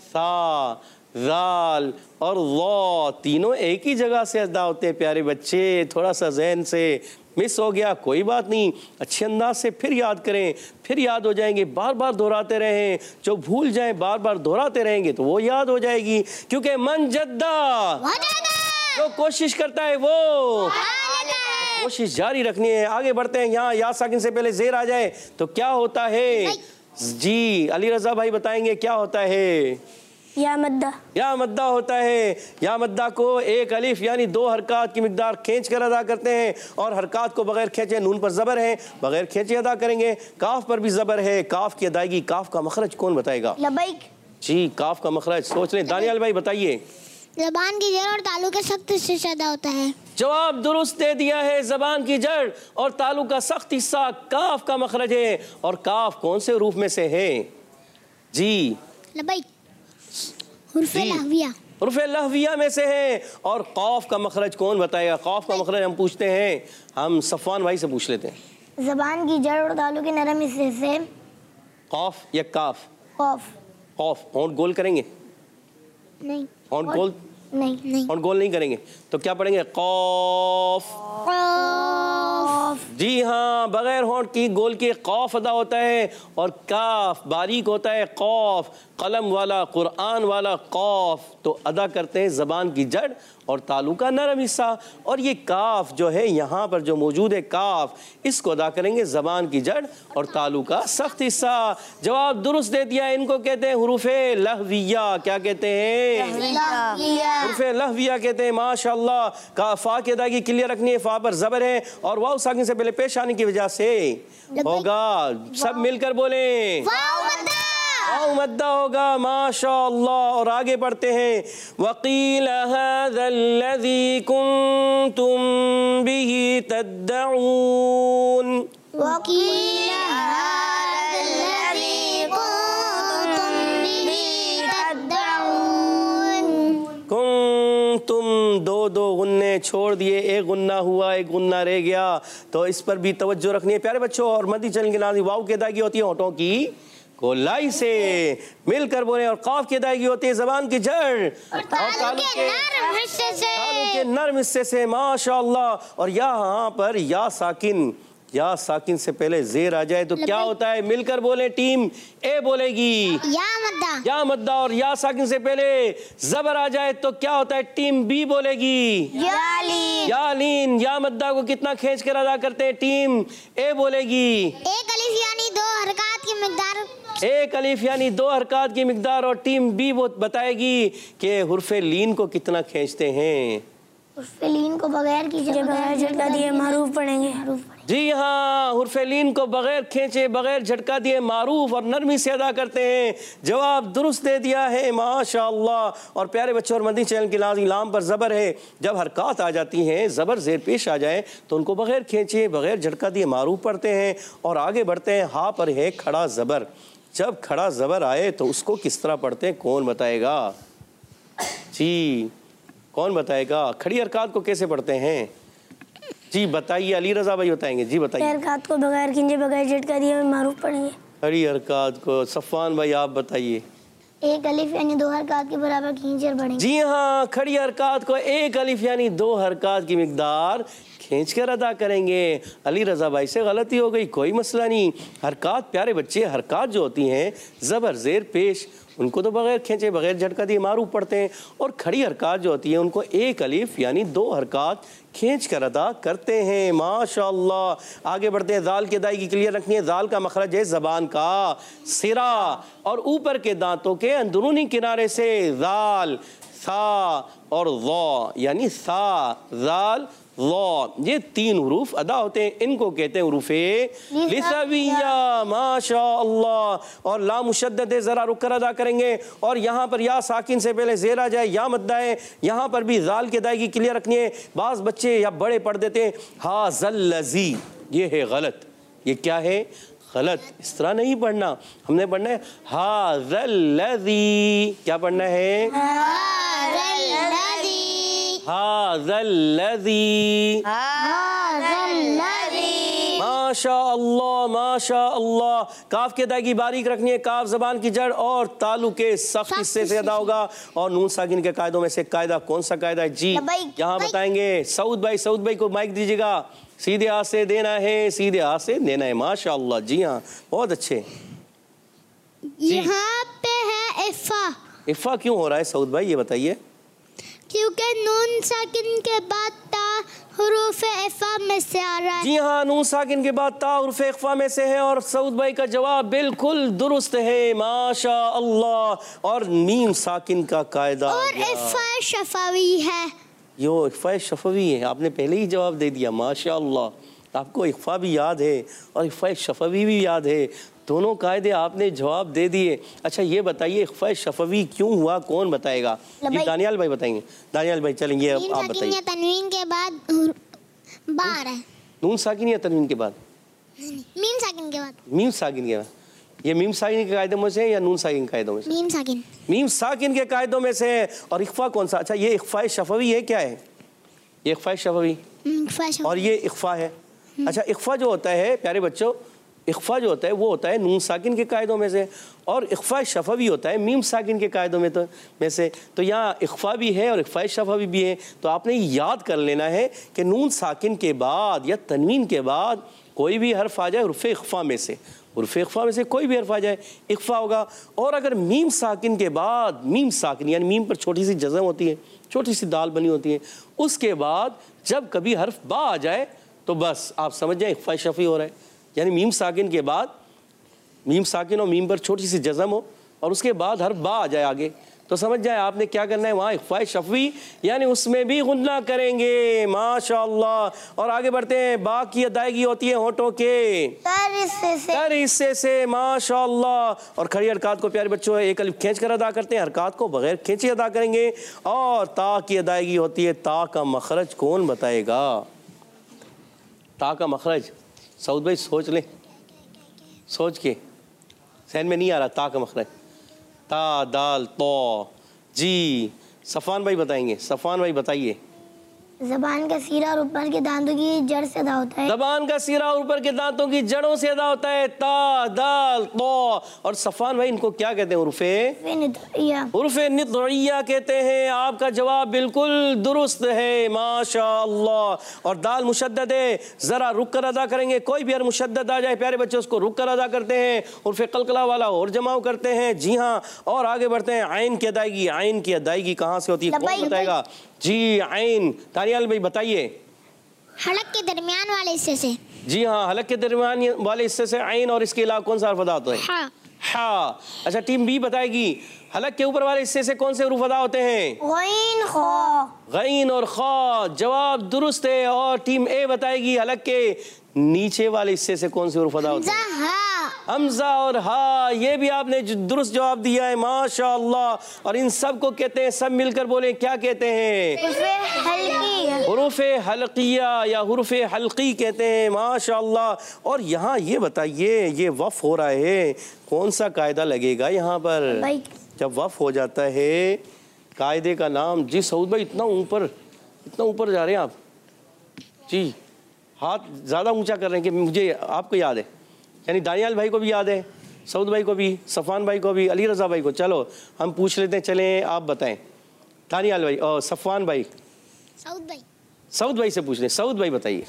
Speaker 4: सा, जाल और वा तीनों एक ही जगह से अदा होते हैं प्यारे बच्चे। थोड़ा सा जहन से मिस हो गया, कोई बात नहीं, अच्छे अंदाज से फिर याद करें, फिर याद हो जाएंगे। बार बार दोहराते रहें, जो भूल जाएं बार बार दोहराते रहेंगे तो वो याद हो जाएगी। क्योंकि मन जद्दा, जो कोशिश करता है वो कोशिश जारी रखनी है। आगे बढ़ते हैं। यहाँ या साकिन से पहले जेर आ जाए तो क्या होता है? जी, अली रजा भाई बताएंगे क्या होता है।
Speaker 2: या मद्दा,
Speaker 4: या मद्दा होता है। या मद्दा को एक अलिफ यानी दो हरकत की मिकदार खींच कर अदा करते हैं, और हरकत को बगैर खींचे, नून पर जबर है, बगैर खींचे अदा करेंगे। काफ पर भी जबर है। काफ की अदायगी, काफ का मखरज कौन बताएगा?
Speaker 2: लबैक।
Speaker 4: जी, काफ का मखरज सोच लें। दानियाल भाई बताइए।
Speaker 6: ज़बान की जड़ और तालु के सख्त हिस्से से अदा होता है।
Speaker 4: जवाब दुरुस्त दे दिया है। ज़बान की जड़ और तालु का सख्त हिस्सा काफ का मखरज है। और काफ कौन से रूफ में से है? जी,
Speaker 6: लबैक, हुर्फ़े लहविया,
Speaker 4: हुर्फ़े लहविया में से है। और कौफ का मखरज कौन बताएगा? कौफ का मखरज हम पूछते हैं, हम सफ़वान भाई से पूछ लेते हैं।
Speaker 2: ज़बान की जड़ और तालु के नरम हिस्से से।
Speaker 4: कौफ या काफ?
Speaker 2: कौफ।
Speaker 4: कौफ। होंठ गोल करेंगे?
Speaker 6: नहीं,
Speaker 4: होंठ गोल
Speaker 2: नहीं,
Speaker 6: नहीं,
Speaker 4: होंठ गोल नहीं करेंगे तो क्या पढ़ेंगे? कौफ। जी हाँ, बगैर होंठ की गोल के कौफ अदा होता है। और काफ बारीक होता है। कौफ कलम वाला, कुरान वाला कौफ तो अदा करते हैं ज़बान की जड़ और तालु का नरम हिस्सा। और ये काफ जो है यहाँ पर जो मौजूद है, काफ, इसको अदा करेंगे ज़बान की जड़ और तालु का सख्त हिस्सा। जवाब दुरुस्त दे दिया। इनको कहते हैं हुरूफ़े लहविया। क्या कहते हैं? हुरूफ़े लहविया कहते हैं। माशाअल्लाह। का फा की अदायगी क्लियर रखनी है। फा पर जबर है और वाव साकिन से पहले पेश आने की वजह से होगा। सब मिलकर बोले वाव मद्दा होगा। माशाअल्लाह। और आगे बढ़ते हैं। वकील हाज़ल्लज़ी कुंतुम बिही तद्दऊन।
Speaker 6: वकील हाज़ल्लज़ी कुंतुम बिही तद्दऊन।
Speaker 4: तुम दो दो गुन्ने छोड़ दिए, एक गुन्ना हुआ, एक गुन्ना रह गया, तो इस पर भी तवज्जो रखनी है प्यारे बच्चों। और मदी चैनल के नाज़रीन, वाव की अदायगी होती है होठों की गोलाई से मिलकर बोले। और काफ की अदायगी होती है ज़बान की जड़ और तालु के
Speaker 6: नरम हिस्से से।
Speaker 4: तालु के नरम हिस्से से। माशाअल्लाह। और यहाँ पर या साकिन, या साकिन से पहले जेर आ जाए तो क्या होता है? मिलकर बोले। टीम ए बोलेगी
Speaker 6: या मद्दा,
Speaker 4: या मद्दा। और या साकिन से पहले जबर आ जाए तो क्या होता है? टीम बी बोलेगी
Speaker 2: यालीन।
Speaker 4: यालीन। या मद्दा को कितना खींच कर अदा करते हैं? टीम ए बोलेगी
Speaker 6: एक अलिफ यानी दो हरकत की मिकदार,
Speaker 4: एक अलिफ यानी दो हरकत की मिकदार। और टीम बी वो बताएगी कि हुर्फ़े लीन को कितना खींचते हैं।
Speaker 2: हुर्फ़े लीन को बगैर की बगैर झटका दिए मारूफ पढ़ेंगे।
Speaker 4: जी हाँ, हुर्फ़े लीन को बगैर खींचे, बगैर झटका दिए मारूफ और नरमी से अदा करते हैं। जवाब दुरुस्त दे दिया है। माशाअल्लाह। और प्यारे बच्चों, और मदनी चैनल की लाज़िम लाम पर ज़बर है। जब हरकत आ जाती हैं, ज़बर ज़ेर पेश आ जाए तो उनको बगैर खींचे, बगैर झटका दिए मारूफ पढ़ते हैं। और आगे बढ़ते हैं। हा पर है खड़ा ज़बर। जब खड़ा ज़बर आए तो उसको किस तरह पढ़ते हैं? कौन बताएगा? जी, कौन बताएगा? खड़ी हरकत को कैसे पढ़ते हैं? जी बताइए, अली रजा भाई बताएंगे। जी बताइए।
Speaker 1: हरकत को बगैर खींचे बगैर झटका दिए मारूफ पढ़ेंगे।
Speaker 4: खड़ी हरकत को सफ़ान भाई आप बताइए।
Speaker 2: एक अलिफ यानी दो हरकत के बराबर खींच कर पढ़ेंगे।
Speaker 4: जी हाँ, खड़ी हरकत को एक अलिफ यानी दो हरकत की मिकदार खींच कर अदा करेंगे। अली रजा भाई से गलती हो गई, कोई मसला नहीं। हरकत प्यारे बच्चे, हरकत जो होती हैं ज़बर ज़ेर पेश, उनको तो बगैर खींचे बगैर झटका दिए मारूफ पढ़ते हैं। और खड़ी हरकत जो होती है उनको एक अलिफ यानी दो हरकत खींच कर अदा करते हैं। माशाअल्लाह। आगे बढ़ते हैं। दाल की अदायगी क्लियर रखनी है। दाल का मखरज है ज़बान का सिरा और ऊपर के दांतों के अंदरूनी किनारे से दाल, सा और ज़ा यानी सा, दाल, ज़ा, ये तीन हुरूफ अदा होते हैं। इनको कहते हैं हुरूफे लिसविया। माशाअल्लाह। और ला मुशद्दद है, ज़रा रुक कर अदा करेंगे। और यहाँ पर या साकिन से पहले ज़ेर आ जाए, या मद्दा है। यहाँ पर भी दाल की अदायगी क्लियर रखनी है। बाज़ बच्चे या बड़े पढ़ देते हैं हाज़ल्लज़ी, ये है गलत। ये क्या है? गलत। इस तरह नहीं पढ़ना, हमने पढ़ना है हाज़ल्लज़ी। क्या पढ़ना है? हाज़ल्लज़ी। माशाअल्लाह माशाअल्लाह। काफ की अदायगी बारीक रखनी है। काफ ज़बान की जड़ और तालु के सख्त हिस्से से अदा होगा। और नून साकिन के कायदों में से कायदा कौन सा कायदा है? जी यहाँ बताएंगे सऊद भाई। सऊद भाई को माइक दीजिएगा। सीधे हाथ से देना है, सीधे हाथ से देना है। माशाअल्लाह। जी हाँ, बहुत अच्छे।
Speaker 6: यहाँ पे है इफ़ा।
Speaker 4: इफ़ा क्यों हो रहा है सऊद भाई, ये बताइए?
Speaker 6: क्योंकि नून साकिन के बाद ता हुरूफ इफ़ा में से आ रहा है।
Speaker 4: जी हाँ, नून साकिन के बाद ता हुरूफ इफ़ा में से है। और सऊद भाई का जवाब बिल्कुल दुरुस्त है। माशाअल्लाह। और मीम साकिन का कायदा
Speaker 6: और इफ़ा शफावी है।
Speaker 4: यो इफ़ा शफवी है। आपने पहले ही जवाब दे दिया। माशाअल्लाह। आपको इफ़ा भी याद है और इफ़ा शफवी भी याद है। दोनों कायदे आपने जवाब दे दिए। अच्छा ये बताइए इफ़ा शफवी क्यों हुआ, कौन बताएगा? ये दानियाल भाई बताएंगे। दानियाल भाई चलेंगे, अब आप बताइए।
Speaker 6: तनवीन के बाद बार है।
Speaker 4: नून साकिन या तनवीन के बाद?
Speaker 6: मीम साकिन के बाद।
Speaker 4: मीम साकिन के बाद। ये मीम साकिन के कायदों में से है या नून साकिन के कायदों में से?
Speaker 6: मीम साकिन।
Speaker 4: मीम साकिन के कायदों में से है। और इख़्फ़ा कौन सा? अच्छा ये इख़्फ़ा शफवी है, क्या है ये? इख़्फ़ा शफवी और ये इख़्फ़ा है। अच्छा इख़्फ़ा जो होता है प्यारे बच्चों, इख़्फ़ा जो होता है वो होता है नून साकिन के कायदों में से। और इख़्फ़ा शफवी होता है मीम साकिन के कायदों में तो में से। तो यहाँ इख़्फ़ा भी है और इख़्फ़ा शफवी भी है। तो आपने याद कर लेना है कि नून साकिन के बाद या तनवीन के बाद कोई भी हर्फ आ जाए हुरूफ़ इख़्फ़ा में से, हुरूफ़ इख़्फ़ा में से कोई भी हर्फ आ जाए इख़्फ़ा होगा। और अगर मीम साकिन के बाद, मीम साकिन यानी मीम पर छोटी सी जज़म होती है, छोटी सी दाल बनी होती है, उसके बाद जब कभी हर्फ बा आ जाए तो बस आप समझ जाए इख़्फ़ा शफ़ी हो रहा है। यानी मीम साकिन के बाद, मीम साकिन और मीम पर छोटी सी जज़म हो और उसके बाद हर्फ बा आ जाए आगे, तो समझ जाए आपने क्या करना है, वहाँ इख़्फ़ा शफ़वी यानी उसमें भी गुन्ना करेंगे। माशाअल्लाह। और आगे बढ़ते हैं। बा की अदायगी होती है होठों के
Speaker 2: तर हिस्से से।
Speaker 4: तर हिस्से से। माशाअल्लाह। और खड़ी हरकत को प्यारे बच्चों एक अलिफ खींच कर अदा करते हैं, हरकत को बगैर खींचे अदा करेंगे। और ता की अदायगी होती है। ता का मखरज कौन बताएगा? ता का मखरज सऊद भाई सोच ले, सोच के, सहन में नहीं आ रहा ता का मखरज। ता दाल तो। जी सफ़ान भाई बताएंगे। सफ़ान भाई बताइए।
Speaker 2: ज़बान का सीरा और ऊपर के दांतों की जड़ से अदा होता है।
Speaker 4: ज़बान का सीरा और ऊपर के दांतों की जड़ों से अदा होता है। ता दाल तो। और सफ़ान भाई इनको क्या कहते हैं? हुरूफ़े हुरूफ़े नितइया कहते हैं। आपका जवाब बिल्कुल दुरुस्त है। माशाअल्लाह। और दाल मुशद्दद है, ज़रा रुक कर अदा करेंगे। कोई भी हर मुशद्दद आ जाए प्यारे बच्चे उसको रुक कर अदा करते हैं। हुरूफ़े कलकला वाला और जमाव करते हैं। जी हाँ। और आगे बढ़ते हैं। आइन की अदायगी। आइन की अदायगी कहाँ से होती है, कौन बताएगा? जी आइन। दानियाल भाई बताइए।
Speaker 6: हलक के दरमियान वाले हिस्से से।
Speaker 4: जी हाँ, हलक के दरमियान वाले हिस्से से आइन। और इसके अलावा कौन सा हर्फ अदा होता है?
Speaker 6: हाँ।
Speaker 4: हाँ। अच्छा टीम बी बताएगी। हलक के ऊपर वाले हिस्से से कौन से हुरूफ अदा होते हैं?
Speaker 2: गईन खा।
Speaker 4: गईन और खा। जवाब दुरुस्त है। और टीम ए बताएगी हलक के नीचे वाले हिस्से से कौन से हुरूफ अदा होते हैं? हमजा और हा। ये भी आपने दुरुस्त जवाब दिया है। माशाअल्लाह। और इन सब को कहते हैं, सब मिलकर बोले क्या कहते हैं? हुरूफ़े हल्किया या हुरूफ़े हल्की कहते हैं। माशाअल्लाह। और यहाँ ये बताइए, ये वफ़ हो रहा है, कौन सा कायदा लगेगा यहाँ पर? जब वफ़ हो जाता है कायदे का नाम। जी सऊद भाई इतना ऊपर, इतना ऊपर जा रहे हैं आप। जी हाथ ज़्यादा ऊंचा कर रहे हैं कि मुझे आपको याद है, यानी दानियाल भाई को भी याद है, सऊद भाई को भी, सफ़ान भाई को भी, अली रज़ा भाई को। चलो हम पूछ लेते हैं, चलें आप बताएं। दानियाल भाई और सफ़ान भाई,
Speaker 6: सऊद भाई
Speaker 4: सऊद भाई से पूछ लें। सऊद भाई बताइए।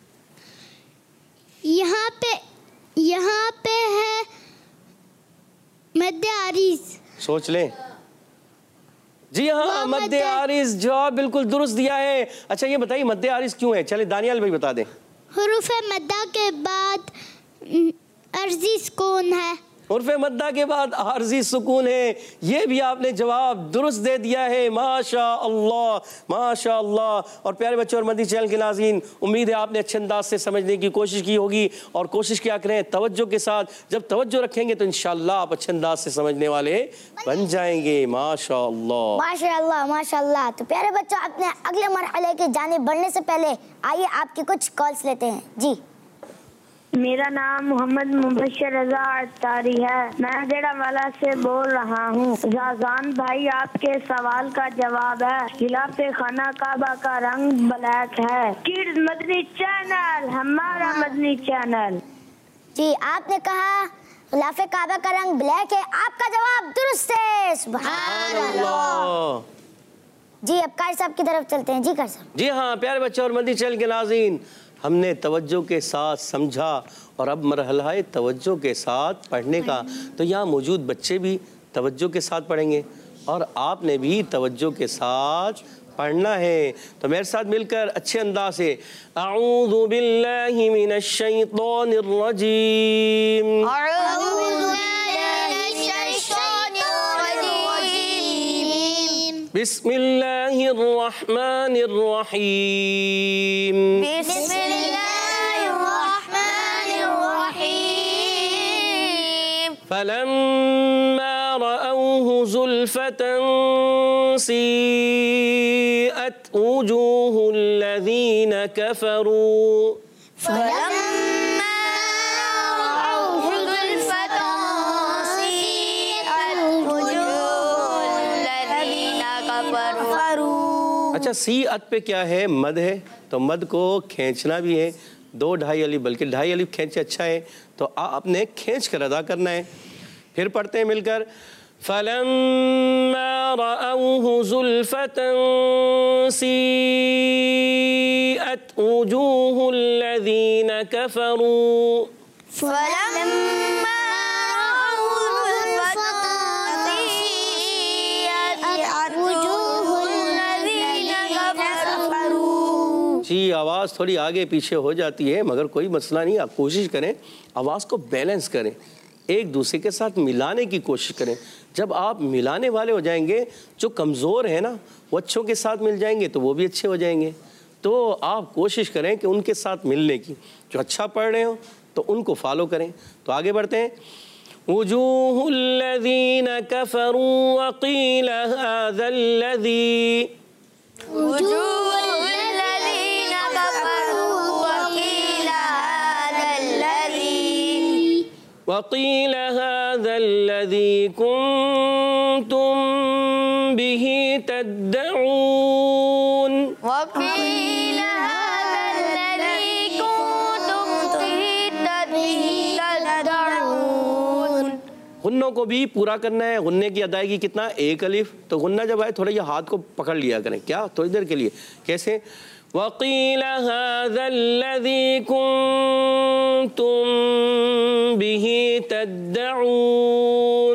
Speaker 6: यहाँ पे यहाँ पे है मध्य आरिज।
Speaker 4: सोच लें। जी हाँ, मध्य आरिज जवाब बिल्कुल दुरुस्त दिया है। अच्छा ये बताइए मध्य आरिज क्यों है? चले दानियाल भाई बता दें।
Speaker 6: हुरूफ मद्दा के बाद अम, अर्जी सुकून है।
Speaker 4: उर्फ मद्दा के बाद आर्जी सुकून है। ये भी आपने जवाब दुरुस्त दे दिया है। माशा अल्लाह, माशा अल्लाह। और प्यारे बच्चों और मदनी चैनल के नाज़रीन, उम्मीद है आपने अच्छे अंदाज से समझने की कोशिश की होगी। और कोशिश क्या करें, तवज्जो के साथ। जब तवज्जो रखेंगे तो इंशाअल्लाह आप अच्छे अंदाज से समझने वाले बन जाएंगे। माशा अल्लाह,
Speaker 2: माशा अल्लाह, माशा अल्लाह। तो प्यारे बच्चों, अपने अगले मरहले की जानिब बढ़ने से पहले आइए आपकी कुछ कॉल्स लेते हैं। जी,
Speaker 7: मेरा नाम मोहम्मद मुबशर रजा अत्तारी है। मैं जड़ावाला से बोल रहा हूँ। जाजान भाई, आपके सवाल का जवाब है खिलाफ खाना काबा का रंग ब्लैक है। किड्स मदनी चैनल, हमारा मदनी चैनल।
Speaker 2: जी आपने कहा खिलाफ काबा का रंग ब्लैक है। आपका जवाब दुरुस्त है। सुभान अल्लाह। जी अब कारी साहब की तरफ चलते हैं। जी कारी साहब।
Speaker 4: जी हाँ प्यारे बच्चों और मदनी चैनल के नाज़रीन, हमने तवज्जो के साथ समझा और अब मरहला है तवज्जो के साथ पढ़ने का। तो यहाँ मौजूद बच्चे भी तवज्जो के साथ पढ़ेंगे और आपने भी तवज्जो के साथ पढ़ना है। तो मेरे साथ मिलकर अच्छे अंदाज से अऊज़ु बिल्लाहि मिनश शैतानिर रजीम, बिस्मिल्लाहिर रहमानिर रहीम, फलम्मा रअऊहु ज़ुल्फ़तन सीअत वुजूहुल लज़ीना कफ़रू, अच्छा सी अत पे क्या है? मद है। तो मद को खींचना भी है, दो ढाई अली, बल्कि ढाई अली खींचे अच्छा है। तो आपने खींच कर अदा करना है। फिर पढ़ते हैं मिलकर, फलम्मा रअऊहु ज़ुल्फ़तन सीअत वुजूहुल लज़ीना कफ़रू, जी आवाज़ थोड़ी आगे पीछे हो जाती है मगर कोई मसला नहीं। आप कोशिश करें आवाज़ को बैलेंस करें, एक दूसरे के साथ मिलाने की कोशिश करें। जब आप मिलाने वाले हो जाएंगे, जो कमज़ोर है ना वो अच्छों के साथ मिल जाएंगे तो वो भी अच्छे हो जाएंगे। तो आप कोशिश करें कि उनके साथ मिलने की, जो अच्छा पढ़ रहे हो तो उनको फॉलो करें। तो आगे बढ़ते हैं। वुजूहुल लज़ीना कफ़रू वक़ील हाज़ल्लज़ी, वक़ील हाज़ल्लज़ी कुन्तुम बिही तद्दऊन, गुन्नों को भी पूरा करना है। गुन्ने की अदायगी कितना? एक अलिफ। तो गुन्ना जब आए थोड़ा ये हाथ को पकड़ लिया करें। क्या? थोड़ी देर के लिए। कैसे? वक़ील हाज़ल्लज़ी कुन्तुम बिही तद्दऊन,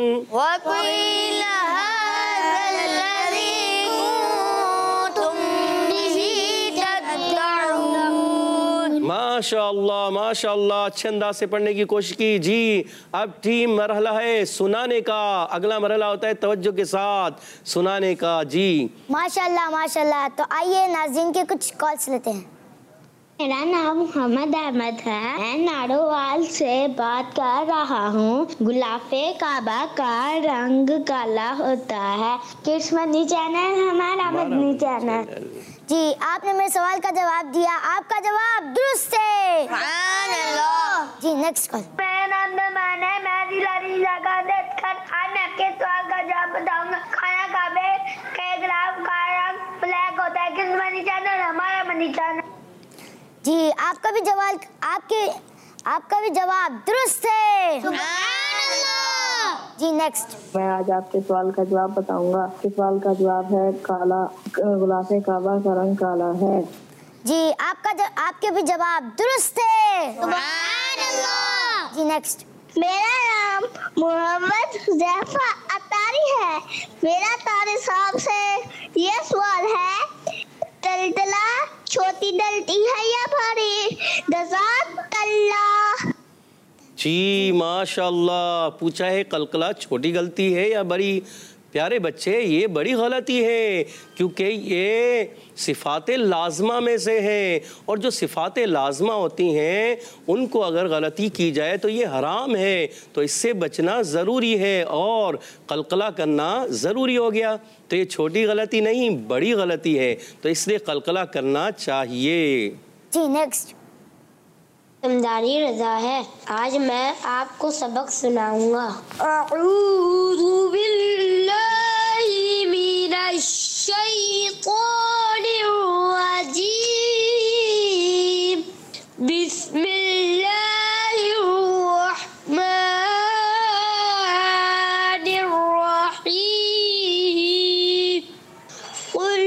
Speaker 4: माशाअल्लाह माशाअल्लाह, अच्छे अंदाज से पढ़ने की कोशिश की। जी अब टीम मरहला है सुनाने का। अगला मरहला होता है तवज्जो के साथ सुनाने का। जी
Speaker 2: माशाअल्लाह माशाअल्लाह। तो आइए नाज़रीन के कुछ कॉल्स लेते हैं।
Speaker 6: मेरा नाम मोहम्मद अहमद है। मैं नारोवाल से बात कर रहा हूँ। गुलाफे काबा का रंग काला होता है। किड्स मदनी चैनल, हमारा मदनी चैनल।
Speaker 2: जी आपने मेरे सवाल का जवाब दिया। आपका जवाब दुरुस्त है। जी नेक्स्ट कॉल।
Speaker 7: मेरा नाम नमान है। मैं जिला रीजा का देखकर आज मैं आपके सवाल का जवाब बताऊंगा। खाना काबे के खिलाफ का रंग ब्लैक होता है। किस मनी चैनल? हमारा मनी चैनल।
Speaker 2: जी आपका भी जवाब आपके आपका भी जवाब दुरुस्त है। जी नेक्स्ट।
Speaker 7: मैं आज आपके सवाल का जवाब बताऊंगा। इस सवाल का जवाब है काला, गुलाफे काबा का रंग काला है।
Speaker 2: जी आपका ज, आपके भी जवाब दुरुस्त है। जी नेक्स्ट।
Speaker 6: मेरा नाम मोहम्मद हुज़ैफा अतारी है। मेरा तारे साहब से ये सवाल है, दलदला छोटी डलती है या बड़ी? जज़ाकल्लाह।
Speaker 4: जी माशाल्लाह, पूछा है कलकला छोटी गलती है या बड़ी। प्यारे बच्चे, ये बड़ी गलती है क्योंकि ये सिफ़ात लाज़मा में से है, और जो सिफ़ात लाज़मा होती हैं उनको अगर गलती की जाए तो ये हराम है, तो इससे बचना ज़रूरी है और कलकला करना ज़रूरी हो गया। तो ये छोटी गलती नहीं, बड़ी गलती है, तो इसलिए कलकला करना चाहिए।
Speaker 2: जी नेक्स्ट।
Speaker 3: इमदारी रजा है। आज मैं आपको सबक सुनाऊंगा। अऊज़ु बिल्लाहि मिनश शैतानिर रजीम। बिस्मिल्लाहिर रहमानिर रहीम। कुल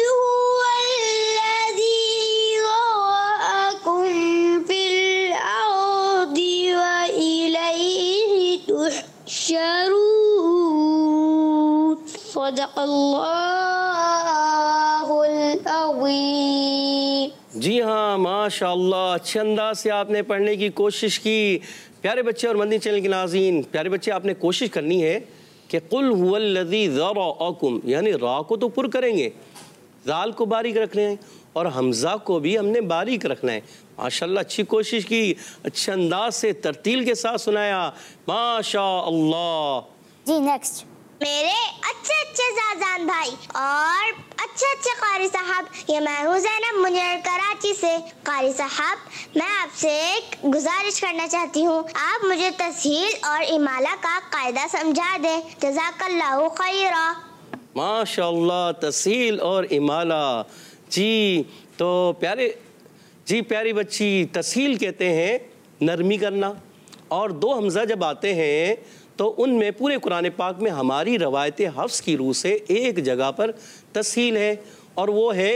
Speaker 4: जी हाँ माशाल्लाह, अच्छे अंदाज से आपने पढ़ने की कोशिश की। प्यारे बच्चे और मदनी चैनल के नाज़रीन, प्यारे बच्चे आपने कोशिश करनी है कि कुल हुवल्लज़ी ज़रअकुम, यानी रा को तो पुर करेंगे, जाल को बारीक रखना है और हमज़ा को भी हमने बारीक रखना है। माशाल्लाह अच्छी कोशिश की, अच्छे अंदाज से तरतील के साथ सुनाया, माशाअल्लाह।
Speaker 2: जी नेक्स्ट।
Speaker 6: मेरे अच्छे अच्छे जाजान भाई और अच्छे अच्छे कारी साहब, ये मैं हूँ ज़ैनब मुनीर कराची से। कारी साहब, मैं आपसे एक गुजारिश करना चाहती हूँ, आप मुझे तस्हील और इमाला का कायदा समझा दें। जज़ाकल्लाहु खैरा।
Speaker 4: माशाअल्लाह, तस्हील और इमाला। जी तो प्यारे जी प्यारी बच्ची, तस्हील कहते हैं नरमी करना, और दो हमज़ा जब आते हैं तो उनमें पूरे कुरान पाक में हमारी रवायत हफ्स की रूह से एक जगह पर तस्हील है, और वो है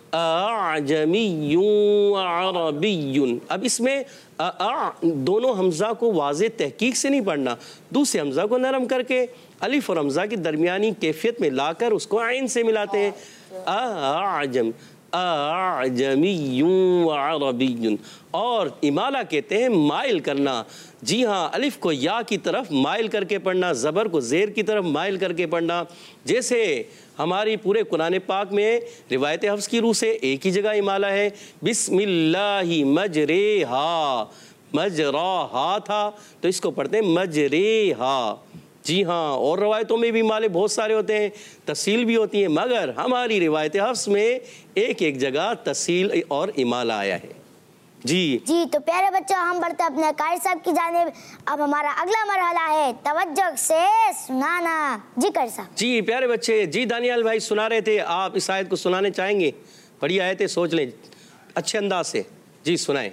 Speaker 4: अअजमियुन अरबियुन। अब इसमें अ, अ, दोनों हमज़ा को वाज़े तहकीक से नहीं पढ़ना, दूसरे हमज़ा को नरम करके अलिफ और हमज़ा की दरमियानी कैफियत में लाकर उसको आइन से मिलाते हैं। अअजम अअजमियुन अरबियुन। और इमाला कहते हैं माइल करना। जी हाँ, अलिफ को या की तरफ माइल करके पढ़ना, ज़बर को ज़ेर की तरफ माइल करके पढ़ना। जैसे हमारी पूरे कुरान पाक में रिवायत हफ्स की रूह से एक ही जगह इमाला है, बिस्मिल्लाहि मजरेहा, मजराहा था तो इसको पढ़ते हैं मजरेहा। जी हाँ, और रवायतों में भी इमाले बहुत सारे होते हैं, तस्हील भी होती है, मगर हमारी रिवायत हफ्स में एक एक जगह तस्हील और इमाला आया है। जी
Speaker 2: जी तो प्यारे बच्चों, हम बढ़ते अपने कारी साहब की जानिब। अब हमारा अगला मरहला है तवज्जो से सुनाना। जी कारी साहब।
Speaker 4: जी प्यारे बच्चे, जी दानियाल भाई सुना रहे थे, आप इस आयत को सुनाने चाहेंगे? बड़ी आयतें, सोच लें अच्छे अंदाज से। जी सुनाएं।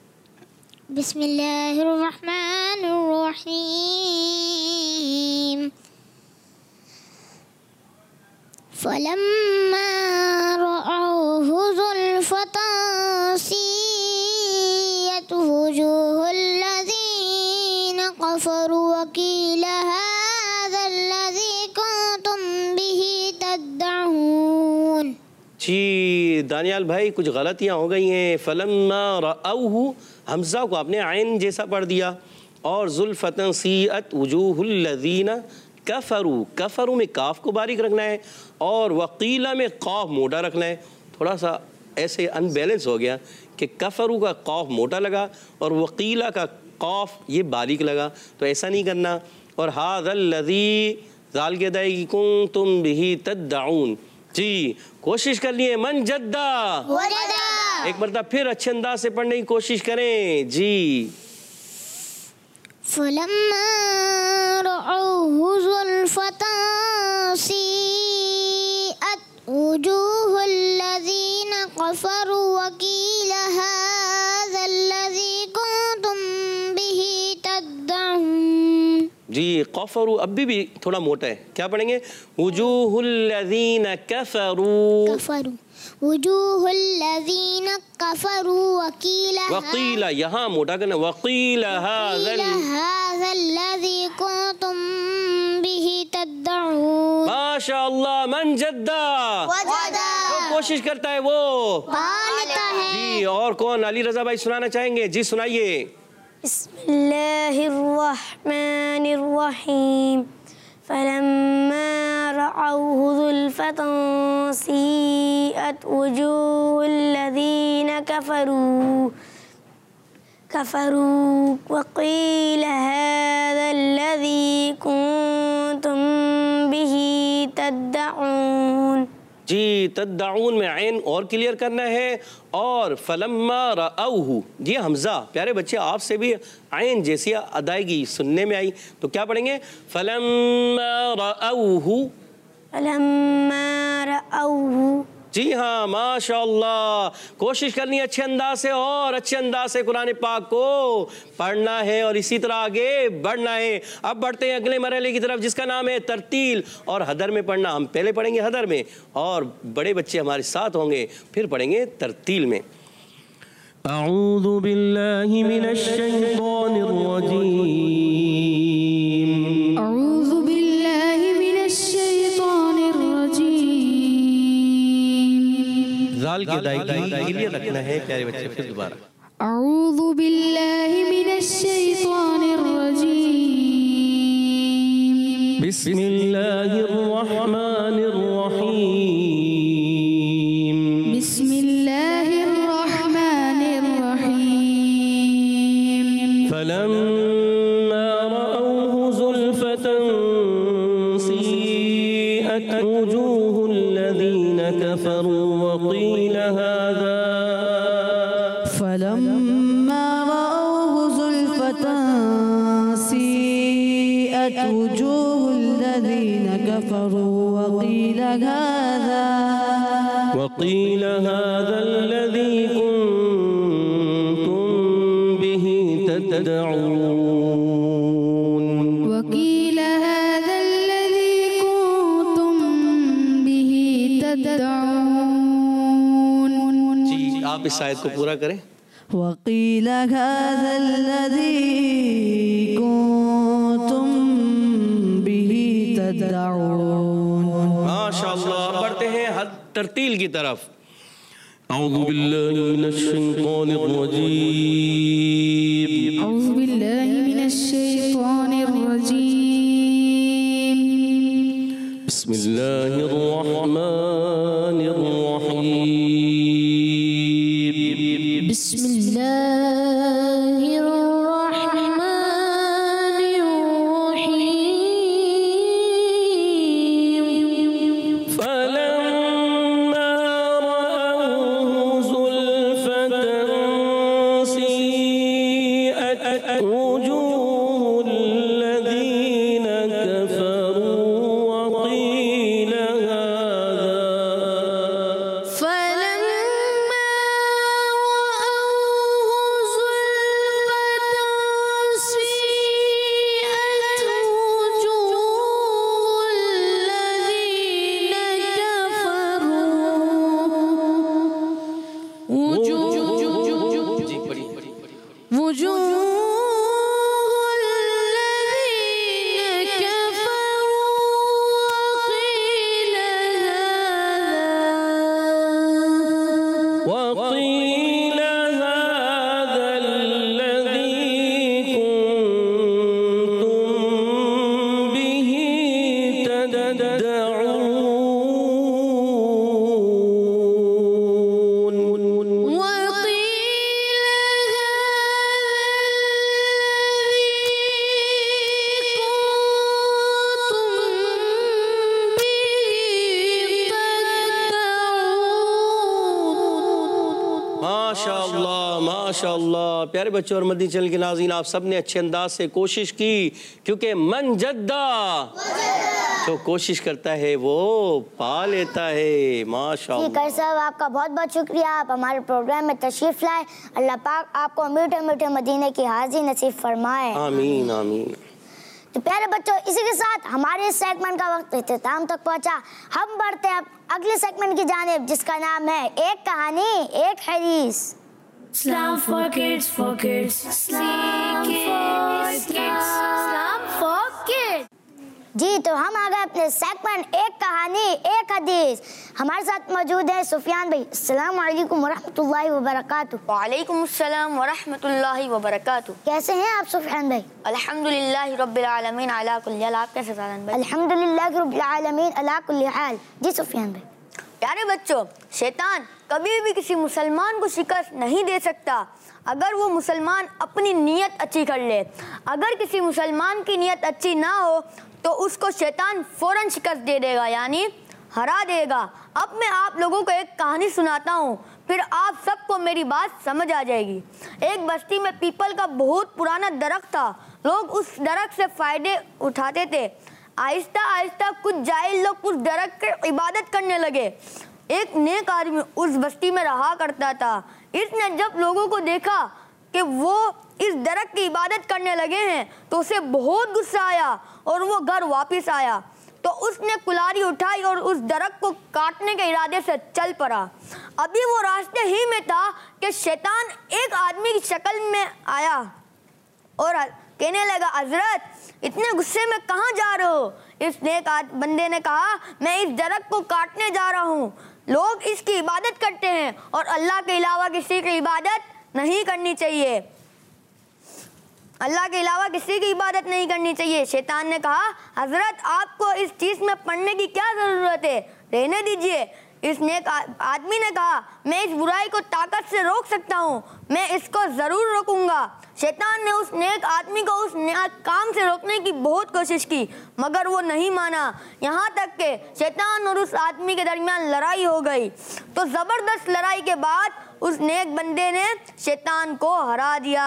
Speaker 6: बिस्मिल्लाहिर्रहमानिर्रहीम। फलम्मा रअऊहु ज़ुल्फ़तन सीयत वुजूहुल्लज़ीन कफ़रू वक़ील हाज़ाल्लज़ी कुन्तुम बिही तद्दऊन।
Speaker 4: जी दानियाल भाई, कुछ गलतियाँ हो गई हैं। फलम्मा रअऊहु, हमज़ा को आपने आइन जैसा पढ़ दिया, और ज़ुल्फ़तन सीअत वुजूहुल्लज़ीना कफ़रू, कफ़रू में काफ को बारीक रखना है, और वक़ीला में क़ाफ मोटा रखना है। थोड़ा सा ऐसे अनबैलेंस हो गया कि कफ़रू का क़ाफ मोटा लगा और वक़ीला का क़ाफ ये बारीक लगा, तो ऐसा नहीं करना। और हाज़ल्लज़ी, ज़ाल के अदायगी कुन्तुम बिही तद्दऊन। जी कोशिश करनी है, मन जद्दा, एक मरतबा फिर अच्छे अंदाज से पढ़ने की कोशिश करें। जी
Speaker 6: फलम्मा रअऊहु ज़ुल्फ़तन सीअत वुजूहुल्लज़ीन कफ़रू वक़ील
Speaker 4: जी कफरू अभी भी थोड़ा मोटा है, क्या पढ़ेंगे? वुजूहुल्लज़ीना कफरू
Speaker 6: कफरू वुजूहुल्लज़ीना कफरू वकीला
Speaker 4: वकीला, यहाँ मोटा करना, वकीला हाज़ल
Speaker 6: हाज़ल्लज़ी कुंतुम बिही तदअून।
Speaker 4: माशाअल्लाह, मन जद्दा,
Speaker 3: वजदा
Speaker 4: जो कोशिश करता है वो
Speaker 6: पालता है।
Speaker 4: जी। और कौन? अली रजा भाई सुनाना चाहेंगे? जी सुनाइए।
Speaker 2: बिस्मिल्लाहिर्रहमानिर्रहीम फलम्मा रअऊहु ज़ुल्फ़तन सीअत वुजूहुल्लज़ीना कफ़रू कफ़रू वक़ील हाज़ल्लज़ी कुंतुम बिही तदअून।
Speaker 4: जी तद्दाऊन में ऐन और क्लियर करना है, और फलम्मा रअऊहु, जी हमजा प्यारे बच्चे आपसे भी ऐन जैसी अदायगी सुनने में आई, तो क्या पढ़ेंगे? फलम्मा रअऊहु
Speaker 2: फलम्मा रअऊहु।
Speaker 4: जी हाँ माशाअल्लाह, कोशिश करनी है अच्छे अंदाज से और अच्छे अंदाज से कुरान पाक को पढ़ना है और इसी तरह आगे बढ़ना है। अब बढ़ते हैं अगले मरहले की तरफ जिसका नाम है तरतील और हदर में पढ़ना। हम पहले पढ़ेंगे हदर में और बड़े बच्चे हमारे साथ होंगे, फिर पढ़ेंगे तरतील में। अऊज़ु बिल्लाहि मिनश शैतानिर रजीम,
Speaker 1: अऊज़ु बिल्लाहि मिनश शैतानिर रजीम।
Speaker 4: जाल की अदायगी क्लियर रखना है प्यारे बच्चे, फिर दोबारा।
Speaker 1: अऊज़ु बिल्लाहि मिनश शैतानिर रजीम।
Speaker 4: बिस्मिल्लाहिर रहमानिर रहीम,
Speaker 1: बिस्मिल्लाहिर रहमानिर रहीम।
Speaker 4: फलम्मा रअऊहु ज़ुल्फ़तन सीअत वुजूहुल्लज़ीना कफ़रू वक़ील हाज़ा
Speaker 1: फलम्मा रअऊहु ज़ुल्फ़तन सीअत वुजूहुल्लज़ीना कफ़रू वक़ील हाज़ा
Speaker 4: वक़ील हाज़ा अल्लज़ी कुंतुम बिही तदअून।
Speaker 1: वक़ील हाज़ा अल्लज़ी कुंतुम बिही तदअून।
Speaker 4: जी आप इस आयत को पूरा करें।
Speaker 1: वक़ील हाज़ा अल्लज़ी कुंतुम बिही तदअून।
Speaker 4: माशाअल्लाह, बढ़ते हैं हद तरतील की तरफ। अऊज़ु बिल्लाहि मिनश शैतानिर रजीम,
Speaker 1: अऊज़ु बिल्लाहि मिनश शैतानिर रजीम।
Speaker 4: बिस्मिल्लाहिर रहमानिर रहीम,
Speaker 5: बिस्मिल्लाहिर रहमानिर रहीम।
Speaker 4: फलम्मा रअऊहु ज़ुल्फ़तन सीअत वुजूहुल्लज़ीना कफ़रू वक़ील हाज़ा
Speaker 5: फलम्मा रअऊहु ज़ुल्फ़तन सीअत वुजूहुल्लज़ीना कफ़रू वुजूहुल्लज़ीना कफ़रू वक़ील हाज़ा
Speaker 4: वक़ील हाज़ा अल्लज़ी कुंतुम बिही तदअून। माशाअल्लाह माशाअल्लाह, प्यारे बच्चों और मदनी चैनल के नाज़रीन, आप सब ने अच्छे अंदाज से कोशिश की, क्योंकि मन जद्दा, जो कोशिश करता है वो पा लेता है। माशाअल्लाह।
Speaker 2: ठीक है साहब, आपका बहुत बहुत शुक्रिया, आप हमारे प्रोग्राम में तशरीफ लाए। अल्लाह पाक आपको मीठे मीठे मदीने की हाज़ी नसीब फरमाए।
Speaker 4: आमीन आमीन।
Speaker 2: तो प्यारे बच्चों, इसी के साथ हमारे इस सेगमेंट का वक्त इख्तिताम तक पहुंचा। हम बढ़ते हैं अब अगले सेगमेंट की जानिब, जिसका नाम है एक कहानी एक हदीस।
Speaker 1: Islam for kids, for kids. Islam for kids. Islam for kids.
Speaker 2: जी, तो हम आ गए अपने सेगमेंट एक कहानी एक हदीस। हमारे साथ मौजूद है सुफियान भाई। अस्सलाम वालेकुम वरहमतुल्लाहि वबरकातुहू।
Speaker 3: वालेकुम अस्सलाम वरहमतुल्लाहि वबरकातुहू।
Speaker 2: कैसे हैं आप सुफियान भाई?
Speaker 3: अल्हम्दुलिल्लाहि रब्बिल आलमीन अला कुल्ली हाल। आप कैसे सालन भाई?
Speaker 2: अल्हम्दुलिल्लाहि रब्बिल आलमीन अला कुल्ली हाल। जी सुफियान भाई।
Speaker 3: प्यारे बच्चों, शैतान कभी भी किसी मुसलमान को शिकस्त नहीं दे सकता अगर वो मुसलमान अपनी नीयत अच्छी कर ले। अगर किसी मुसलमान की नीयत अच्छी ना हो तो उसको शैतान फौरन शिकस्त दे देगा, यानी हरा देगा। अब मैं आप लोगों को एक कहानी सुनाता हूँ, फिर आप सबको मेरी बात समझ आ जाएगी। एक बस्ती में पीपल का बहुत पुराना दरख्त था। लोग उस दरख्त से फायदे उठाते थे। आहिस्ता आहिस्ता कुछ जाहिल लोग उस दरख्त की इबादत करने लगे। एक नेक आदमी उस बस्ती में रहा करता था। इसने जब लोगों को देखा कि वो इस दरख्त की इबादत करने लगे हैं तो उसे बहुत गुस्सा आया और वो घर वापस आया। तो उसने कुल्हाड़ी उठाई और उस दरख्त को काटने के इरादे से चल पड़ा। अभी वो रास्ते ही में था कि शैतान एक आदमी की शक्ल में आया और कहने लगा, हजरत इतने गुस्से में कहाँ जा रहे हो? इस नेक बंदे ने कहा, मैं इस दरख्त को काटने जा रहा हूँ। लोग इसकी इबादत करते हैं और अल्लाह के अलावा किसी की इबादत नहीं करनी चाहिए। अल्लाह के अलावा किसी की इबादत नहीं करनी चाहिए। शैतान ने कहा, हजरत आपको इस चीज़ में पढ़ने की क्या ज़रूरत है, रहने दीजिए। इस नेक आदमी ने कहा, मैं इस बुराई को ताकत से रोक सकता हूँ, मैं इसको ज़रूर रोकूंगा। शैतान ने उस नेक आदमी को उस नेक काम से रोकने की बहुत कोशिश की, मगर वो नहीं माना। यहाँ तक कि शैतान और उस आदमी के दरमियान लड़ाई हो गई। तो ज़बरदस्त लड़ाई के बाद उस नेक बंदे ने शैतान को हरा दिया।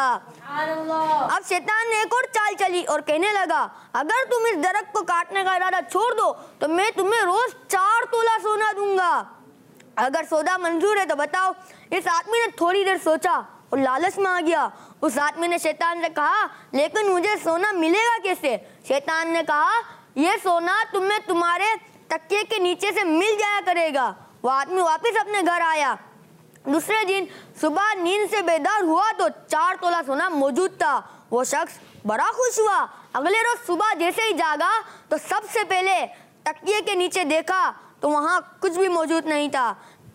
Speaker 3: अब शैतान ने एक और चाल चली और कहने लगा, अगर तुम इस दरख्त को काटने का इरादा छोड़ दो तो मैं तुम्हें रोज चार तोला सोना दूंगा। अगर सौदा मंजूर है तो बताओ। इस आदमी ने थोड़ी देर सोचा और लालच में आ गया। उस आदमी ने शैतान से कहा, लेकिन मुझे सोना मिलेगा कैसे? शैतान ने कहा, यह सोना तुम्हें तुम्हारे तकिए के नीचे से मिल जाया करेगा। वो आदमी वापस अपने घर आया। दूसरे दिन सुबह नींद से बेदार हुआ तो चार तोला सोना मौजूद था। वो शख्स बड़ा खुश हुआ। अगले रोज सुबह जैसे ही जागा तो सबसे पहले तकिए के नीचे देखा तो वहाँ कुछ भी मौजूद नहीं था।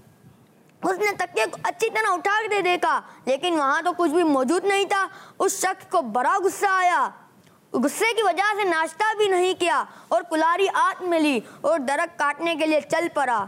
Speaker 3: उसने तकिए को अच्छी तरह उठा के देखा, लेकिन वहाँ तो कुछ भी मौजूद नहीं था। उस शख्स को बड़ा गुस्सा आया। गुस्से की वजह से नाश्ता भी नहीं किया और कुल्हाड़ी हाथ में ली और दरख्त काटने के लिए चल पड़ा।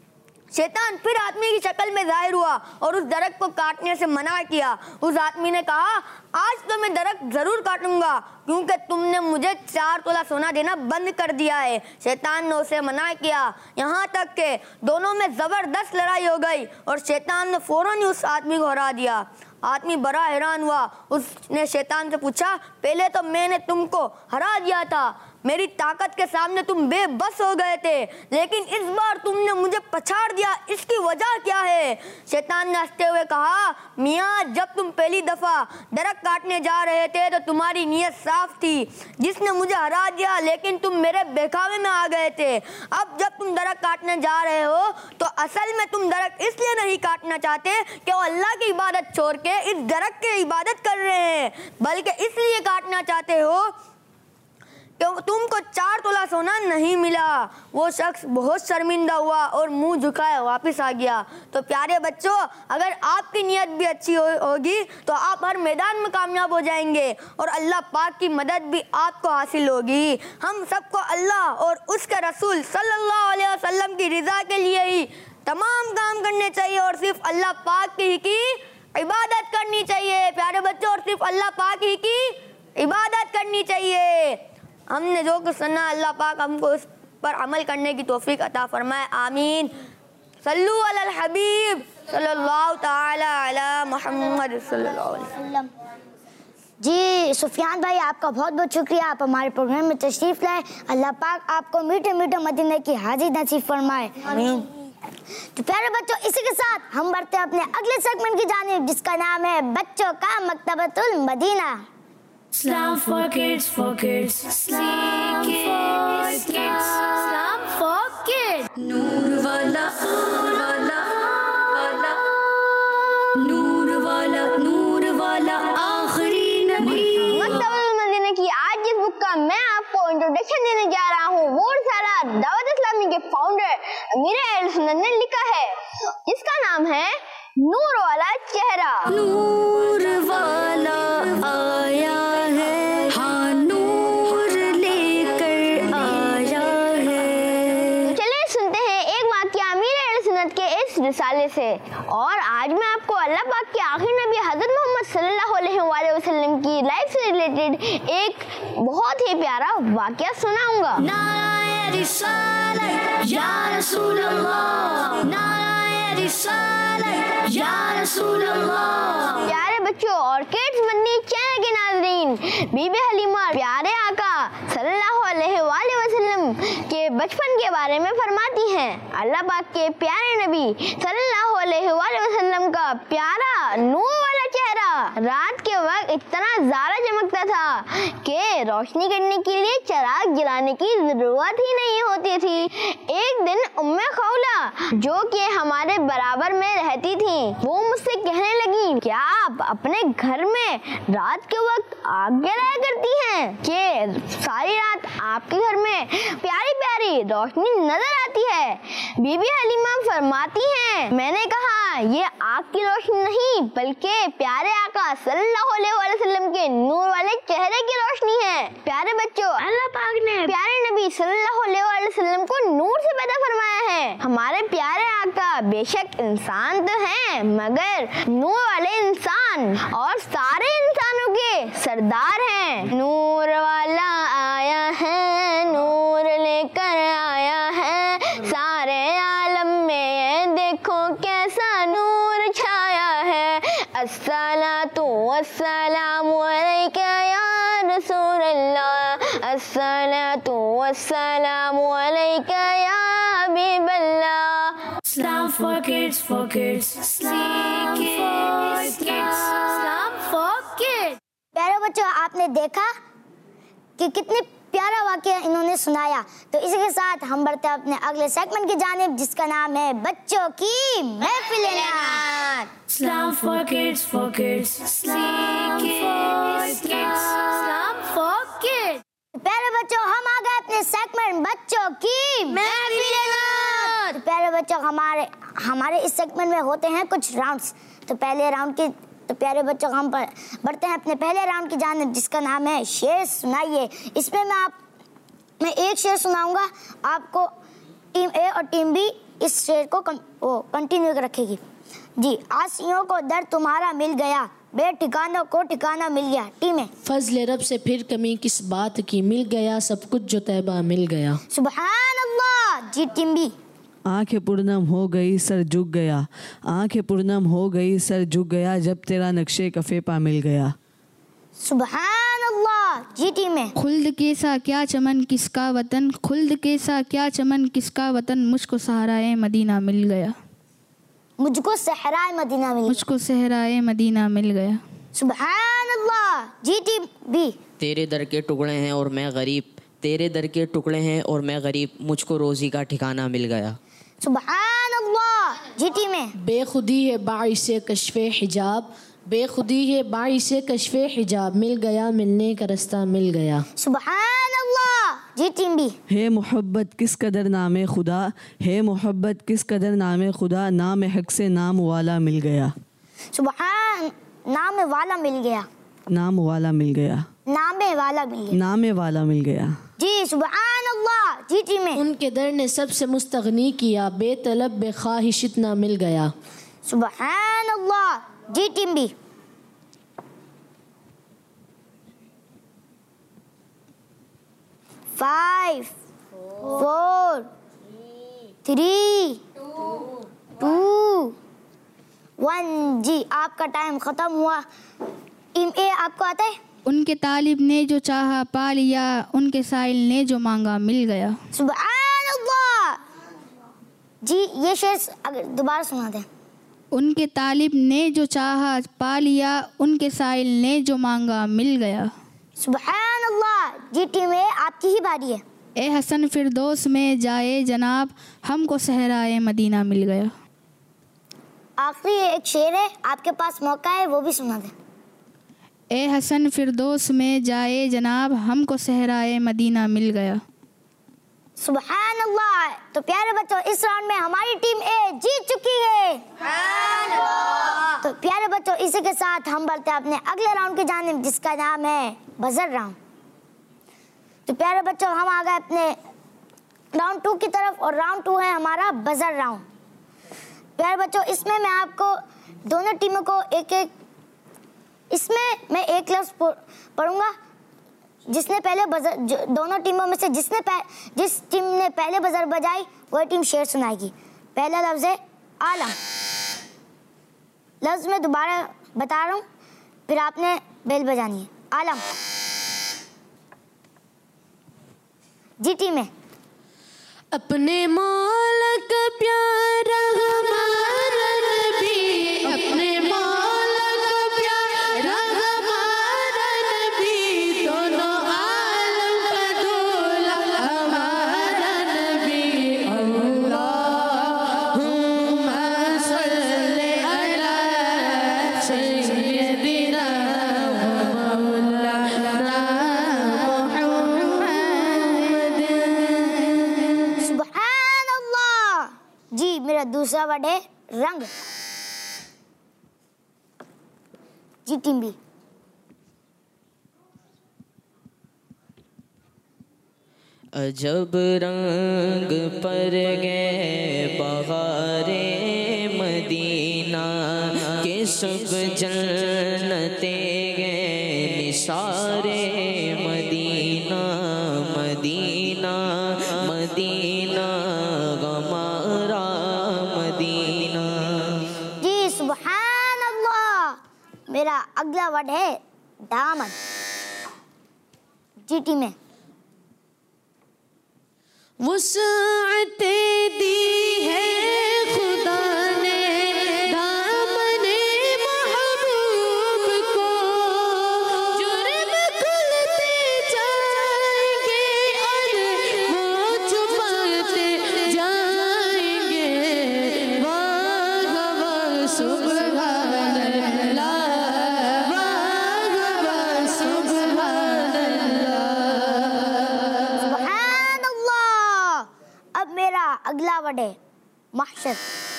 Speaker 3: शैतान फिर आदमी की शक्ल में जाहिर हुआ और उस दरख्त को काटने से मना किया। उस आदमी ने कहा, आज तो मैं दरख्त जरूर काटूंगा क्योंकि तुमने मुझे चार तोला सोना देना बंद कर दिया है। शैतान ने उसे मना किया। यहाँ तक कि दोनों में जबरदस्त लड़ाई हो गई और शैतान ने फौरन ही उस आदमी को हरा दिया। आदमी बड़ा हैरान हुआ। उसने शैतान से पूछा, पहले तो मैंने तुमको हरा दिया था, मेरी ताकत के सामने तुम बेबस हो गए थे, लेकिन इस बार तुमने मुझे पछाड़ दिया, इसकी वजह क्या है? शैतान ने हंसते हुए कहा, मियाँ जब तुम पहली दफा दरख्त काटने जा रहे थे तो तुम्हारी नीयत साफ थी, जिसने मुझे हरा दिया, लेकिन तुम मेरे बहकावे में आ गए थे। अब जब तुम दरख्त काटने जा रहे हो तो असल में तुम दरख्त इसलिए नहीं काटना चाहते कि वो अल्लाह की इबादत छोड़ के इस दरख्त की इबादत कर रहे हैं, बल्कि इसलिए काटना चाहते हो कि तुमको चार तोला सोना नहीं मिला। वो शख्स बहुत शर्मिंदा हुआ और मुंह झुकाए वापस आ गया। तो प्यारे बच्चों, अगर आपकी नीयत भी अच्छी हो, होगी तो आप हर मैदान में कामयाब हो जाएंगे और अल्लाह पाक की मदद भी आपको हासिल होगी। हम सबको अल्लाह और उसके रसूल सल्लल्लाहु अलैहि वसल्लम की रज़ा के लिए ही तमाम काम करने चाहिए और सिर्फ अल्लाह पाक की ही की इबादत करनी चाहिए। प्यारे बच्चों, और सिर्फ अल्लाह पाक ही की इबादत करनी चाहिए। हमने जो कुछ सुना, अल्लाह पाक हमको उस पर अमल करने की तौफीक अता फरमाए। आमीन। सल्लु अलल हबीब सल्लल्लाहु तआला अला मुहम्मद सल्लल्लाहु अलैहि वसल्लम।
Speaker 2: जी सुफियान भाई, आपका बहुत बहुत शुक्रिया, आप हमारे प्रोग्राम में तशरीफ लाए। अल्लाह पाक आपको मीठे मीठे मदीने की हाजी नसीब फरमाए।
Speaker 3: आमीन।
Speaker 2: तो प्यारे बच्चों, इसी के साथ हम बढ़ते हैं अपने अगले सेगमेंट की जानिब, जिसका नाम है बच्चों का Maktabatul Madina.
Speaker 1: Islam for kids, for kids. Islam for kids. Islam for kids. Noor wala, noor wala, wala. Noor wala, noor wala, आखिरी नबी.
Speaker 3: मकतबुल मदीना की आज जिस बुक का मैं आपको इंट्रोडक्शन देने जा रहा हूँ वो सारा दावत इस्लामी के फाउंडर अमीर अहले सुन्नत ने लिखा है, जिसका नाम है नूर वाला चेहरा.
Speaker 1: नूर वाला आया है, हाँ नूर लेकर आया है.
Speaker 3: चलिए सुनते हैं एक वाक़या अमीर अहले सुन्नत के इस रिसाले से. और आज मैं आपको अल्लाह पाक के आखिरी नबी हज़रत मोहम्मद सल्लल्लाहु अलैहि वसल्लम की लाइफ से रिलेटेड एक बहुत ही प्यारा वाक़या सुनाऊंगा.
Speaker 1: नाराए रिसालत या रसूल अल्लाह, नाराए रिसालत या रसूल अल्लाह.
Speaker 3: प्यारे बच्चों और किड्स मदनी चैनल के नाज़रीन, बीबी हलीमा प्यारे आका सल्लल्लाहु अलैहि वसल्लम के बचपन के बारे में फरमाती हैं. अल्लाह पाक के प्यारे नबी सल्लल्लाहु अलैहि वसल्लम का प्यारा नूर वाला चेहरा रात के वक्त इतना ज़्यादा चमकता था कि रोशनी करने के लिए चिराग जलाने की जरूरत ही नहीं होती थी. एक दिन उम्मे खौला जो कि हमारे बराबर में रहती थी, वो मुझसे कहने लगी, क्या आप अपने घर में रात के वक्त आग जलाया करती हैं कि सारी रात आपके घर में प्यारी प्यारी रोशनी नजर आती है? बीबी हलीमा फरमाती हैं, मैंने कहा ये आग की रोशनी नहीं बल्कि प्यारे आका सल्लल्लाहु अलैहि वसल्लम के नूर वाले चेहरे की रोशनी है. प्यारे बच्चों, अल्लाह पाक ने प्यारे नबी सल्लल्लाहु अलैहि वसल्लम को नूर से पैदा फरमाया है. हमारे प्यारे आका बेशक इंसान तो हैं मगर नूर वाले इंसान और सारे इंसानों के सरदार हैं. नूर वाला आया है, नूर लेकर आया है, सारे आलम में देखो कैसा नूर छाया है. अस्सलातु वस्सलामु अलैका या रसूल अल्लाह, अस्सलातु वस्सलामु अलैका या हबीब अल्लाह.
Speaker 1: Islam for kids, for kids. Islam for kids. Islam for kids.
Speaker 2: प्यारे बच्चों, आपने देखा कि कितने प्यारा वाक़या इन्होंने सुनाया. तो इसी के साथ हम बढ़ते हैं अपने अगले सेगमेंट की जानिब, जिसका नाम है बच्चों की महफिल-ए-नात.
Speaker 1: Islam for kids, for kids. Islam for kids. Islam for kids.
Speaker 2: प्यारे बच्चों, हम आ गए अपने सेगमेंट बच्चों की महफिल-ए-नात. प्यारे बच्चों, हमारे हमारे इस सेगमेंट में होते हैं कुछ राउंड्स. तो पहले राउंड की तो प्यारे बच्चों हम पर बढ़ते हैं अपने पहले राउंड की जानिब, जिसका नाम है शेर सुनाइए. इसमें मैं आप मैं एक शेर सुनाऊंगा, आपको टीम ए और टीम बी इस शेर को कं, वो कंटिन्यू रखेगी. जी, आसियों को दर तुम्हारा मिल गया, बेठिकानों को ठिकाना मिल गया. टीम ए.
Speaker 5: फजल रब से फिर कमी किस बात की, मिल गया सब कुछ जो तैबा मिल गया.
Speaker 2: सुभान अल्लाह. जी, टीम बी.
Speaker 8: आंखें पूर्णम हो गई सर झुक गया, आंखें पूर्णम हो गई सर झुक गया, जब तेरा नक्शे कफे पा मिल गया.
Speaker 2: सुभान अल्लाह. जी, टीम में.
Speaker 9: खुल्द के सा क्या चमन किसका वतन, खुल्द के सा क्या चमन किसका वतन, मुझको सहाराए मदीना मिल गया.
Speaker 2: मुझको सहराए मदीना मिल
Speaker 9: मुझको सहराए मदीना मिल गया.
Speaker 2: सुभान अल्लाह. जी, टीम बी.
Speaker 10: तेरे दर के टुकड़े हैं और मैं गरीब, तेरे दर के टुकड़े हैं और मैं गरीब, मुझको रोजी का ठिकाना मिल गया.
Speaker 2: सुभान अल्लाह. जी, टीम में.
Speaker 5: बेखुदी है बाइसे कश्फे हिजाब, बेखुदी है बाइसे कश्फे हिजाब, मिल गया मिलने का रास्ता मिल गया.
Speaker 2: सुभान अल्लाह. जी, टीम बी.
Speaker 8: है मोहब्बत किस कदर नामे खुदा, है मोहब्बत किस कदर नामे खुदा, नाम हक से नाम वाला मिल गया.
Speaker 2: सुभान. नाम वाला मिल गया.
Speaker 8: नाम वाला मिल गया.
Speaker 2: नामे वाला मिल गया.
Speaker 8: नामे वाला मिल गया.
Speaker 2: जी, सुभान अल्लाह. जी, टीम में.
Speaker 5: उनके दर ने सबसे मुस्तगनी किया, बेतलब बेख्वाहिश इतना मिल गया.
Speaker 2: सुभान अल्लाह. जी, team B. Five four three two one. जी, आपका टाइम खत्म हुआ. टीम ए, आपको आता है?
Speaker 9: उनके तालिब ने जो चाहा पा लिया, उनके साइल ने जो मांगा मिल गया.
Speaker 2: सुभान अल्लाह. जी, ये शेर अगर दोबारा सुना दें.
Speaker 9: उनके तालिब ने जो चाहा पा लिया, उनके साइल ने जो मांगा मिल गया.
Speaker 2: सुभान अल्लाह। जी टीम ए, आपकी ही बारी है।
Speaker 9: ए हसन फिरदौस में जाए जनाब, हमको सहराए मदीना मिल गया।
Speaker 2: आखिरी एक शेर है, आपके पास मौका है, वो भी सुना दें।
Speaker 9: ए हसन फिरदौस में जाए जनाब, हमको सहराए मदीना मिल गया।
Speaker 2: सुभान अल्लाह। तो प्यारे बच्चों, इस राउंड में हमारी टीम ए जीत चुकी है। तो प्यारे बच्चों, इसी के साथ हम बढ़ते हैं अपने अगले राउंड की जानिब, जिसका नाम है बजर राउंड। तो प्यारे बच्चों, हम आ गए अपने राउंड टू की तरफ, और राउंड टू है हमारा बजर राउंड। प्यारे बच्चों, इसमें मैं आपको दोनों टीमों को एक एक इसमें मैं एक लफ्ज़ पढ़ूंगा, जिसने पहले बजर, दोनों टीमों में से जिसने जिस टीम ने पहले बजर बजाई वह टीम शेर सुनाएगी। पहला लफ्ज़ है आलम। लफ्ज़ मैं दोबारा बता रहा हूँ, फिर आपने बेल बजानी है। आलम। जी टीम है।
Speaker 5: अपने मौला का प्यारा हमारा नबी, अपने मौला का प्यारा हमारा नबी, दोनों आलम का दूल्हा हमारा नबी। अल्लाहुम्मा सल्ली अला सय्यदिना मौलाना
Speaker 2: जी, मेरा दूसरा वर्ड है रंग। जी टीम बी।
Speaker 10: अजब रंग पर गए बहारे मदीना के सब जन्नते गए निसारे मदीना मदीना मदीना गमारा मदीना।
Speaker 2: जी सुभान अल्लाह। मेरा अगला वर्ड है दामन। जी टीम में।
Speaker 5: वुसअते दी है खुदा ने दामने महबूब को, जुर्म खुलते जाएंगे और वो छुपाते जाएंगे। वाह वाह सुभान अल्लाह, वाह वाह सुभान
Speaker 2: अब मेरा अगला वर्ड है महशर।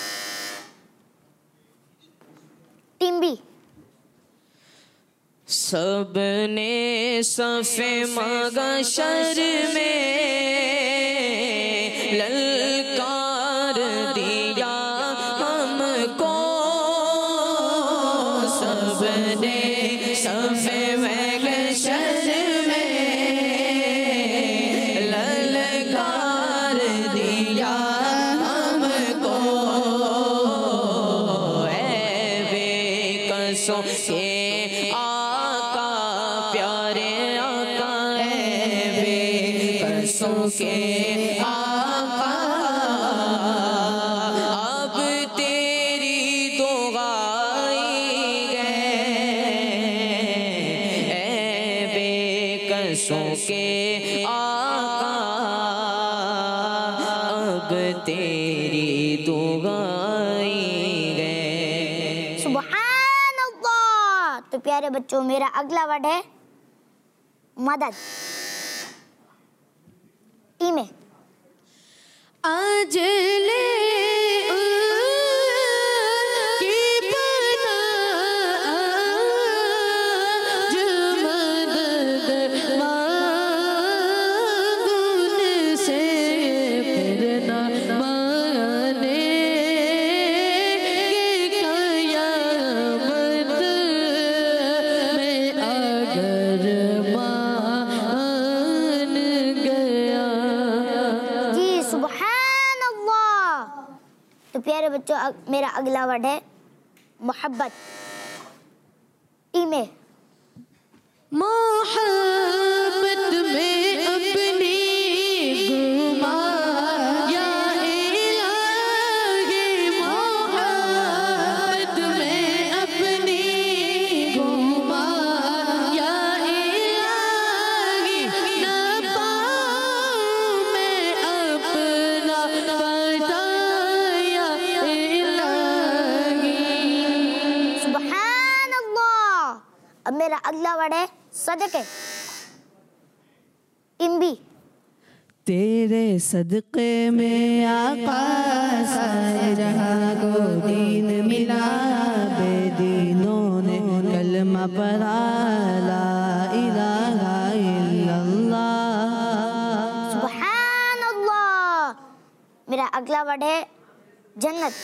Speaker 2: Team B.
Speaker 10: सबने सफ़े मगशर में ललकार दिया हमको, सबने सफ़े मगशर में ललकार दिया हमको। ऐ बेकसों के आका प्यारे आका, ऐ बेकसों के आका, अब तेरी दुआई गए। ऐ बेकसों के आका, अब तेरी दुआई गए।
Speaker 2: सुभान अल्लाह। तो प्यारे बच्चों, मेरा अगला वर्ड है मदद। टीम है।
Speaker 5: आज ले की बना जो मदद मांगून से फिर न माने कि कयामत में अगर मान गया।
Speaker 2: जी सुभान अल्लाह। तो प्यारे बच्चों, अग, मेरा अगला वर्ड है मोहब्बत। टीम है।
Speaker 5: मोहब्बत में अपनी गुमा या इलाही, मोहब्बत में अपनी गुमा या इलाही,
Speaker 2: वर्ड है सदके। Team B.
Speaker 8: तेरे सदक़े में आका सारे जहां को दीन मिला, बेदीनों ने कलमा पढ़ा ला इलाहा इल्लल्लाह।
Speaker 2: सुभान अल्लाह। मेरा अगला वर्ड है जन्नत।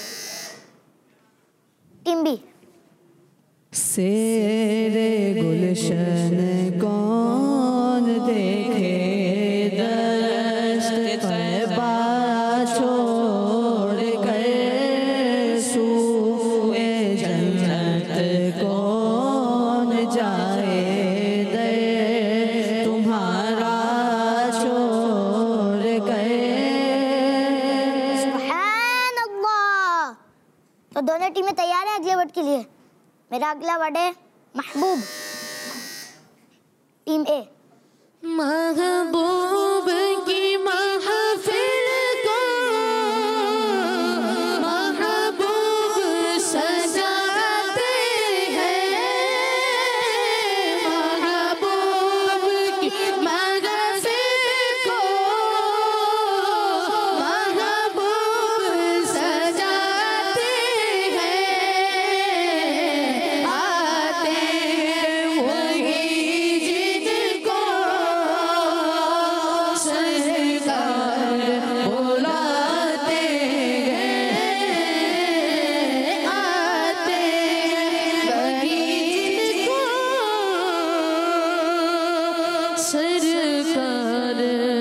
Speaker 2: Team B.
Speaker 8: सेरे गुलशन कौन देखे, दश्त तैबा छोड़ कर सूए जन्नत कौन जाए, दर तुम्हारा छोड़ कर।
Speaker 2: सुभान अल्लाह। तो दोनों टीमें तैयार हैं अगले वर्ड के लिए। मेरा अगला वर्ड है महबूब। Team A.
Speaker 5: महबूब की महफिल को महबूब सजाते हैं, महबूब की महफिल को महबूब सजाते हैं, आते वही जिनको सरकार बुलाते हैं, आते वही जिनको सरकार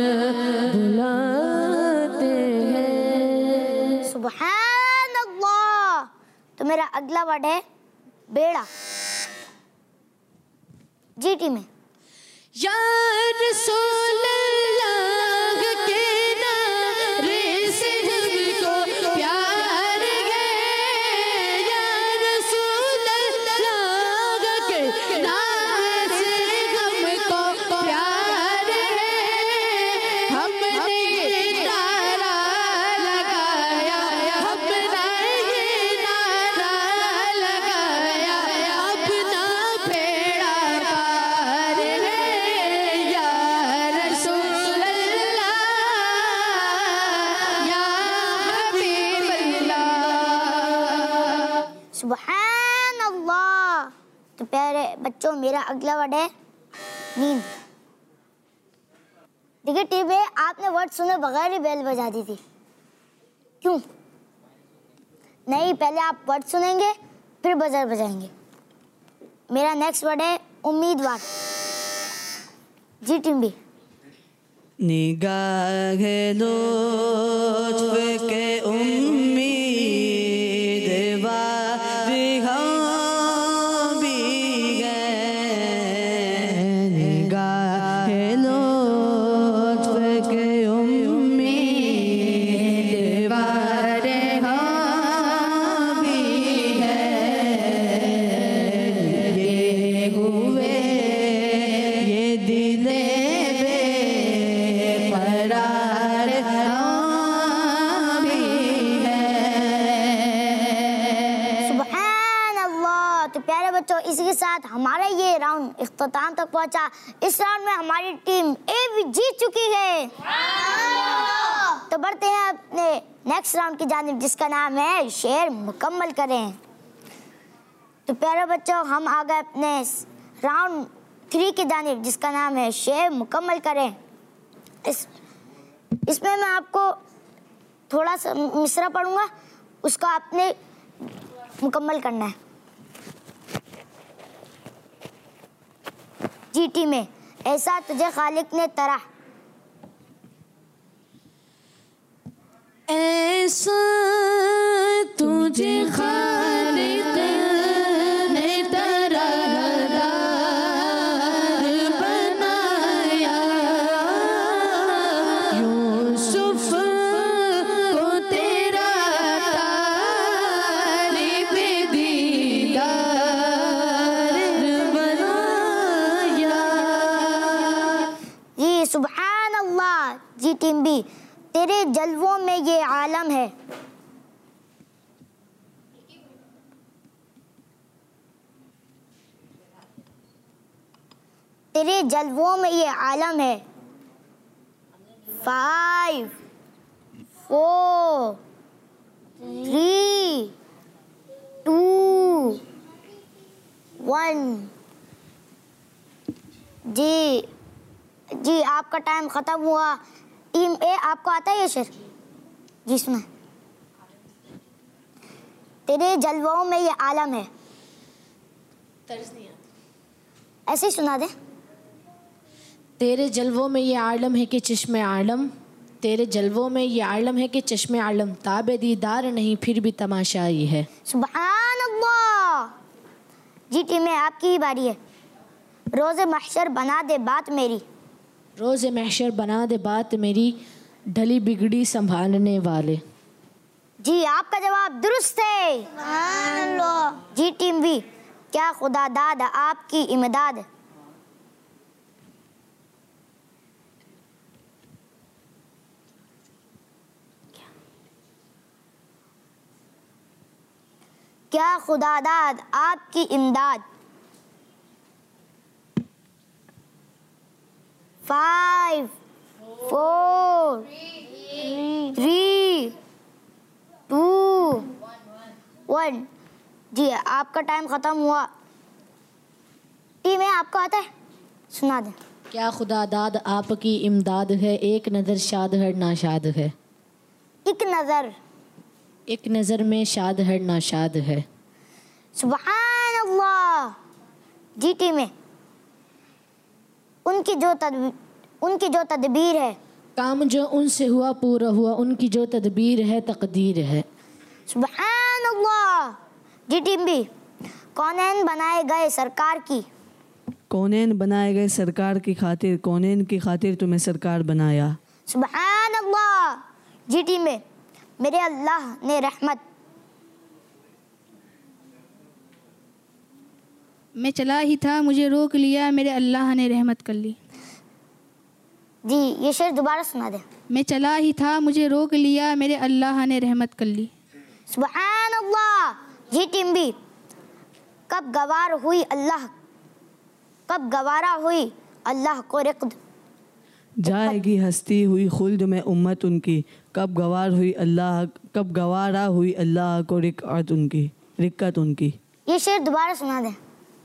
Speaker 5: बुलाते हैं।
Speaker 2: सुभान अल्लाह। तो मेरा अगला वर्ड है बेड़ा। जी टीम में।
Speaker 5: या रसूल अल्लाह के नारे से हमको प्यार है, या रसूल अल्लाह के नारे से हमको प्यार है, हमने ये नारा लगाया, हमने ये नारा लगाया, अपना बेड़ा पार है, या रसूल अल्लाह, या हबीब अल्लाह।
Speaker 2: सुभान अल्लाह। तो प्यारे बच्चों, मेरा अगला वर्ड है नींद। देखिए टीम ए, आपने वर्ड सुने बगैर ही बेल बजा दी थी। क्यों? नहीं, पहले आप वर्ड सुनेंगे फिर बजर बजाएंगे। मेरा नेक्स्ट वर्ड है उम्मीदवार। जी टीम बी।
Speaker 8: निगाह लुत्फ के उम्मीदवार हम भी हैं, निगाह लुत्फ के उम्मीदवार हम भी हैं, ये हुए ये दिले बेकरार हम भी हैं।
Speaker 2: सुभान अल्लाह। तो प्यारे बच्चों, इसी के साथ हमारा ये राउंड इख्तिताम तक पहुंचा। इस राउंड में हमारी टीम ए भी जीत चुकी है। तो बढ़ते हैं अपने नेक्स्ट राउंड की जानिब, जिसका नाम है शेर मुकम्मल करें। तो प्यारे बच्चों, हम आ गए अपने राउंड थ्री की जानिब, जिसका नाम है शेर मुकम्मल करें। इस इसमें मैं आपको थोड़ा सा मिसरा पढ़ूंगा, उसको आपने मुकम्मल करना है। जीटी में ऐसा तुझे खालिक ने तरह,
Speaker 5: ऐसा तुझे खालिक ने तरहदार बनाया, यूसुफ को तेरा तालिब दीदार बनाया।
Speaker 2: जी सुभान अल्लाह। जी टीम बी, तेरे जलवों में ये आलम है। तेरे जलवों में ये आलम है। Five four three two one. जी जी आपका टाइम ख़त्म हुआ। टीम ए, आपको आता है ये शेर? जी सुना। तेरे जलवों में ये आलम है।
Speaker 5: तर्ज नहीं आता।
Speaker 2: ऐसे ही सुना दे।
Speaker 5: तेरे जलवों में ये आलम है कि चश्मे आलम, तेरे जलवों में ये आलम है कि चश्मे आलम, ताबे दीदार नहीं फिर भी तमाशा ही है।
Speaker 2: सुभान अल्लाह। जी टीम में आपकी ही बारी है। रोज़े महशर बना दे बात मेरी,
Speaker 5: रोज़े महशर बना दे बात मेरी, ढली बिगड़ी संभालने वाले।
Speaker 2: जी आपका जवाब दुरुस्त है। सुभान अल्लाह। जी टीम भी, क्या खुदा दाद आपकी इमदाद, क्या खुदा दाद आपकी इमदाद। Five four three two one. जी आपका टाइम ख़त्म हुआ। टीम है, आपको आता है? सुना दे।
Speaker 5: क्या खुदा दाद आपकी इमदाद है, एक नज़र शाद है नाशाद है।
Speaker 2: एक नज़र,
Speaker 5: एक नज़र में शाद है नाशाद है।
Speaker 2: सुभान अल्लाह। जी टीम है, उनकी जो तदबीर उनकी जो तदबीर है,
Speaker 5: काम जो उनसे हुआ पूरा हुआ, उनकी जो तदबीर है तकदीर है।
Speaker 2: सुभान अल्लाह। जी टीम भी, कौनैन बनाए गए सरकार की,
Speaker 8: कौनैन बनाए गए सरकार की खातिर, कौनैन की खातिर तुम्हें सरकार बनाया।
Speaker 2: सुभान अल्लाह। जी टीम में, मेरे अल्लाह ने रहमत,
Speaker 9: मैं चला ही था मुझे रोक लिया, मेरे अल्लाह ने रहमत कर ली।
Speaker 2: जी ये शेर दोबारा सुना दे।
Speaker 9: मैं चला ही था मुझे रोक लिया, मेरे अल्लाह ने रहमत कर ली।
Speaker 2: सुभान अल्लाह। जी टीम भी, कब गवार हुई अल्लाह, कब गवारा हुई अल्लाह को रिक़्द,
Speaker 8: जाएगी हस्ती हुई खुल्द में उम्मत उनकी, कब गवार हुई अल्लाह, कब गवारा हुई अल्लाह को रिक़्अत उनकी, रिक़्अत उनकी।
Speaker 2: ये शेर दोबारा सुना दे।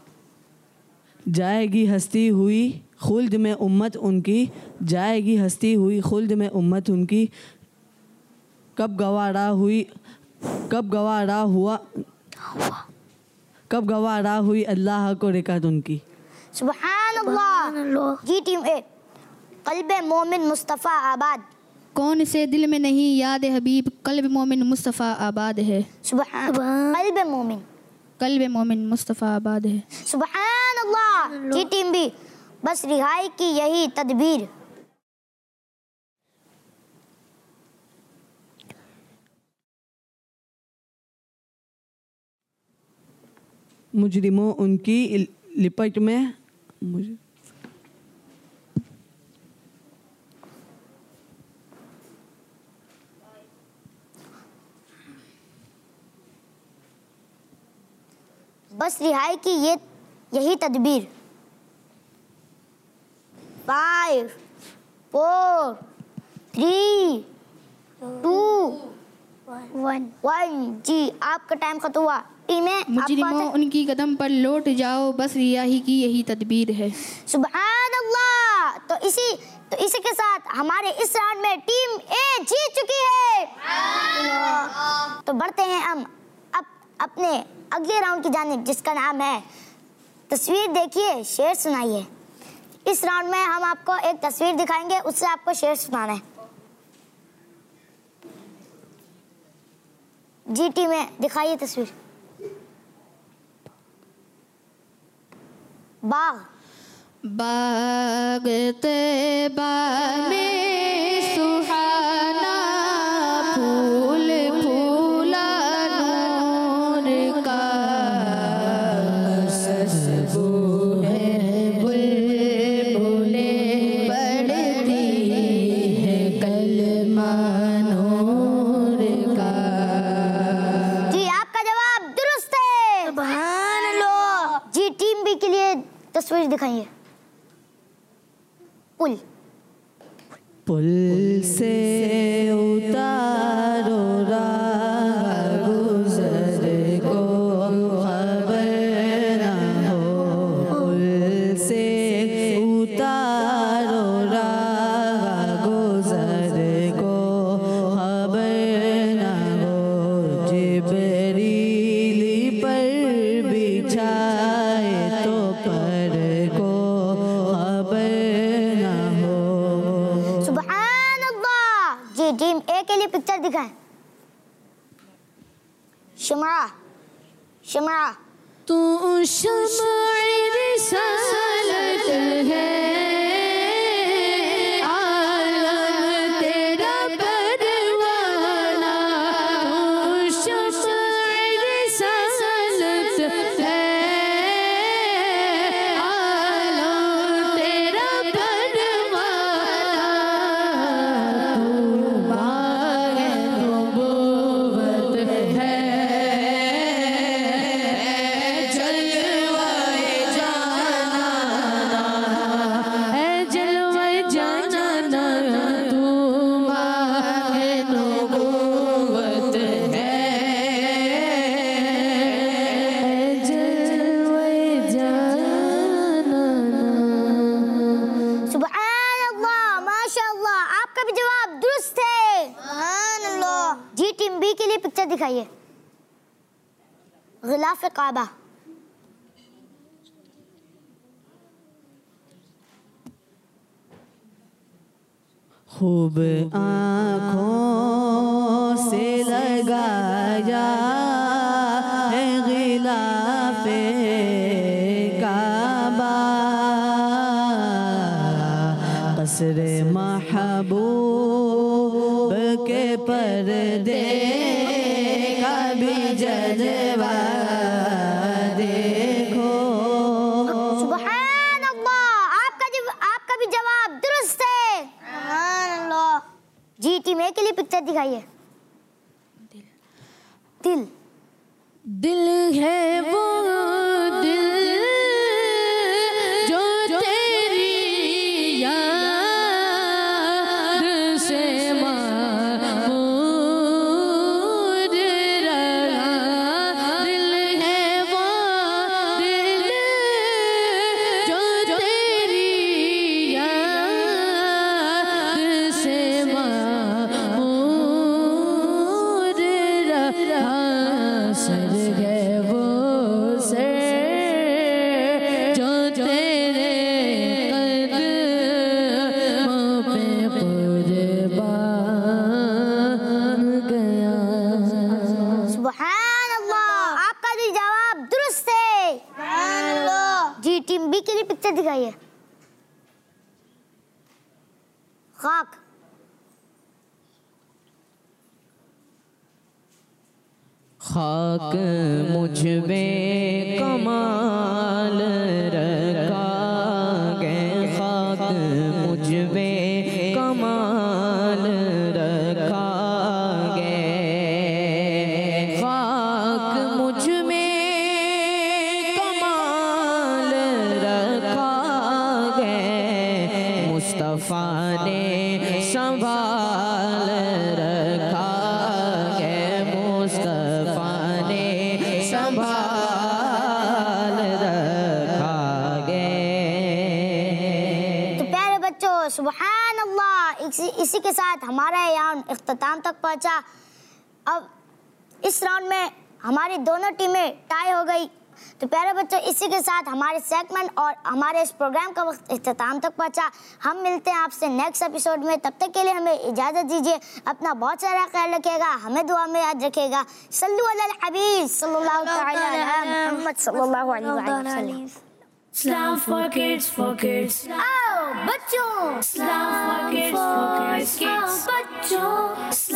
Speaker 8: जाएगी हस्ती हुई खुल्द में उम्मत उनकी, जाएगी हस्ती हुई खुल्द में उम्मत उनकी, कब गवारा हुई कब गवारा हुआ कब गवारा हुई अल्लाह को रिक़्अत उनकी।
Speaker 2: सुभान अल्लाह। जी टीम ए, क़ल्ब मोमिन मुस्तफ़ा आबाद,
Speaker 9: कौन से दिल में नहीं याद हबीब, कल्ब मोमिन मुस्तफ़ा आबाद है।
Speaker 2: सुभान क़ल्ब मोमिन,
Speaker 9: कल्ब मोमिन मुस्तफ़ा आबाद है।
Speaker 2: सुभान अल्लाह। जी टीम भी, बस रिहाई की यही तदबीर,
Speaker 8: मुजरिमों उनकी लिपट में मुझे
Speaker 2: बस रिहाई की ये यही तदबीर। Five four three two one one. जी आपका टाइम खत्म हुआ। टीमें,
Speaker 9: मुजरिमों उनकी कदम पर लौट जाओ, बस रिहाई की यही तदबीर है।
Speaker 2: सुभान अल्लाह। तो इसी तो इसी के साथ हमारे इस राउंड में टीम ए जीत चुकी है। तो बढ़ते हैं हम अब अपने अगले राउंड की जानिब, जिसका नाम है तस्वीर देखिए शेर सुनाइए। इस राउंड में हम आपको एक तस्वीर दिखाएंगे, उससे आपको शेर सुनाना है। जी टीमें, दिखाइए तस्वीर। बाग
Speaker 9: बाग तैबा में सुहाना, फूल फूला नूर का, खुशबू है बुलबुले पढ़ती है कलमा नूर का।
Speaker 2: जी आपका जवाब दुरुस्त है। सुभान अल्लाह। जी टीम बी के लिए तस्वीर दिखाइए। पुल।
Speaker 8: पुल से उतारो राह गुजर को खबर ना हो। पुल से उतारो राह गुजर को खबर ना हो। जिब्रीली पर बिछाए तो पर को खबर ना हो।
Speaker 2: सुभान अल्लाह। जी टीम ए के लिए पिक्चर दिखाएं। शमरा शमरा
Speaker 5: तू शमअ रिसालत है, आलम तेरा परवाना। तू शमअ रिसालत है, आलम तेरा परवाना। तू माहे नबुव्वत है, जलवाए जाना है, जलवाए जाना। तू माहे नबुव्वत है, जलवाए जाना।
Speaker 2: सुभान अल्लाह माशाअल्लाह। आपका भी जवाब दुरुस्त है। सुभान अल्लाह। जी टीम बी के लिए पिक्चर दिखाइए। गिलाफ काबा।
Speaker 8: खूब आँखों से लगाया है गिलाफे काबा। कसरे महबूब के पर्दे का भी जलवा देखो।
Speaker 2: सुभान अल्लाह। आपका जव, आपका भी जवाब दुरुस्त है। सुभान अल्लाह। जी टीम ए के लिए पिक्चर दिखाइए। दिल
Speaker 5: दिल है वो दिल जो तेरी याद से मामूर रहा। दिल है वो दिल जो तेरी याद से मामूर रहा। सर है वो सर जो तेरे कदमों पे कुर्बान गया।
Speaker 2: सुभान अल्लाह। आपका भी जवाब दुरुस्त है। सुभान अल्लाह। जी टीम बी के लिए पिक्चर दिखाइए। खाक
Speaker 10: खाक मुझ में कमाल रखा गे। खाक मुझ में कमाल रखा गे। खाक मुझ में कमाल रखा गे। मुस्तफ़ा ने संभाल रखा गे। मुस्तफ़ा ने संभाल रखा गे।
Speaker 2: तो प्यारे बच्चों सुभान अल्लाह। इसी, इसी के साथ हमारा ये राउंड इख्तिताम तक पहुंचा। अब इस राउंड में हमारी दोनों टीमें टाई हो गई। तो प्यारे बच्चों इसी के साथ हमारे सेगमेंट और हमारे इस प्रोग्राम का वक्त इख्तिताम तक पहुंचा। हम मिलते हैं आपसे नेक्स्ट एपिसोड में। तब तक के लिए हमें इजाज़त दीजिए। अपना बहुत सारा ख्याल रखिएगा, हमें दुआ में याद रखिएगा। सल्लु अलल हबीब सल्लल्लाहु तआला अलैहि मुहम्मद सल्लल्लाहु अलैहि वसल्लम।
Speaker 1: Islam for kids, for kids.
Speaker 2: आओ बच्चों,
Speaker 1: Islam for kids, for kids, kids. बच्चों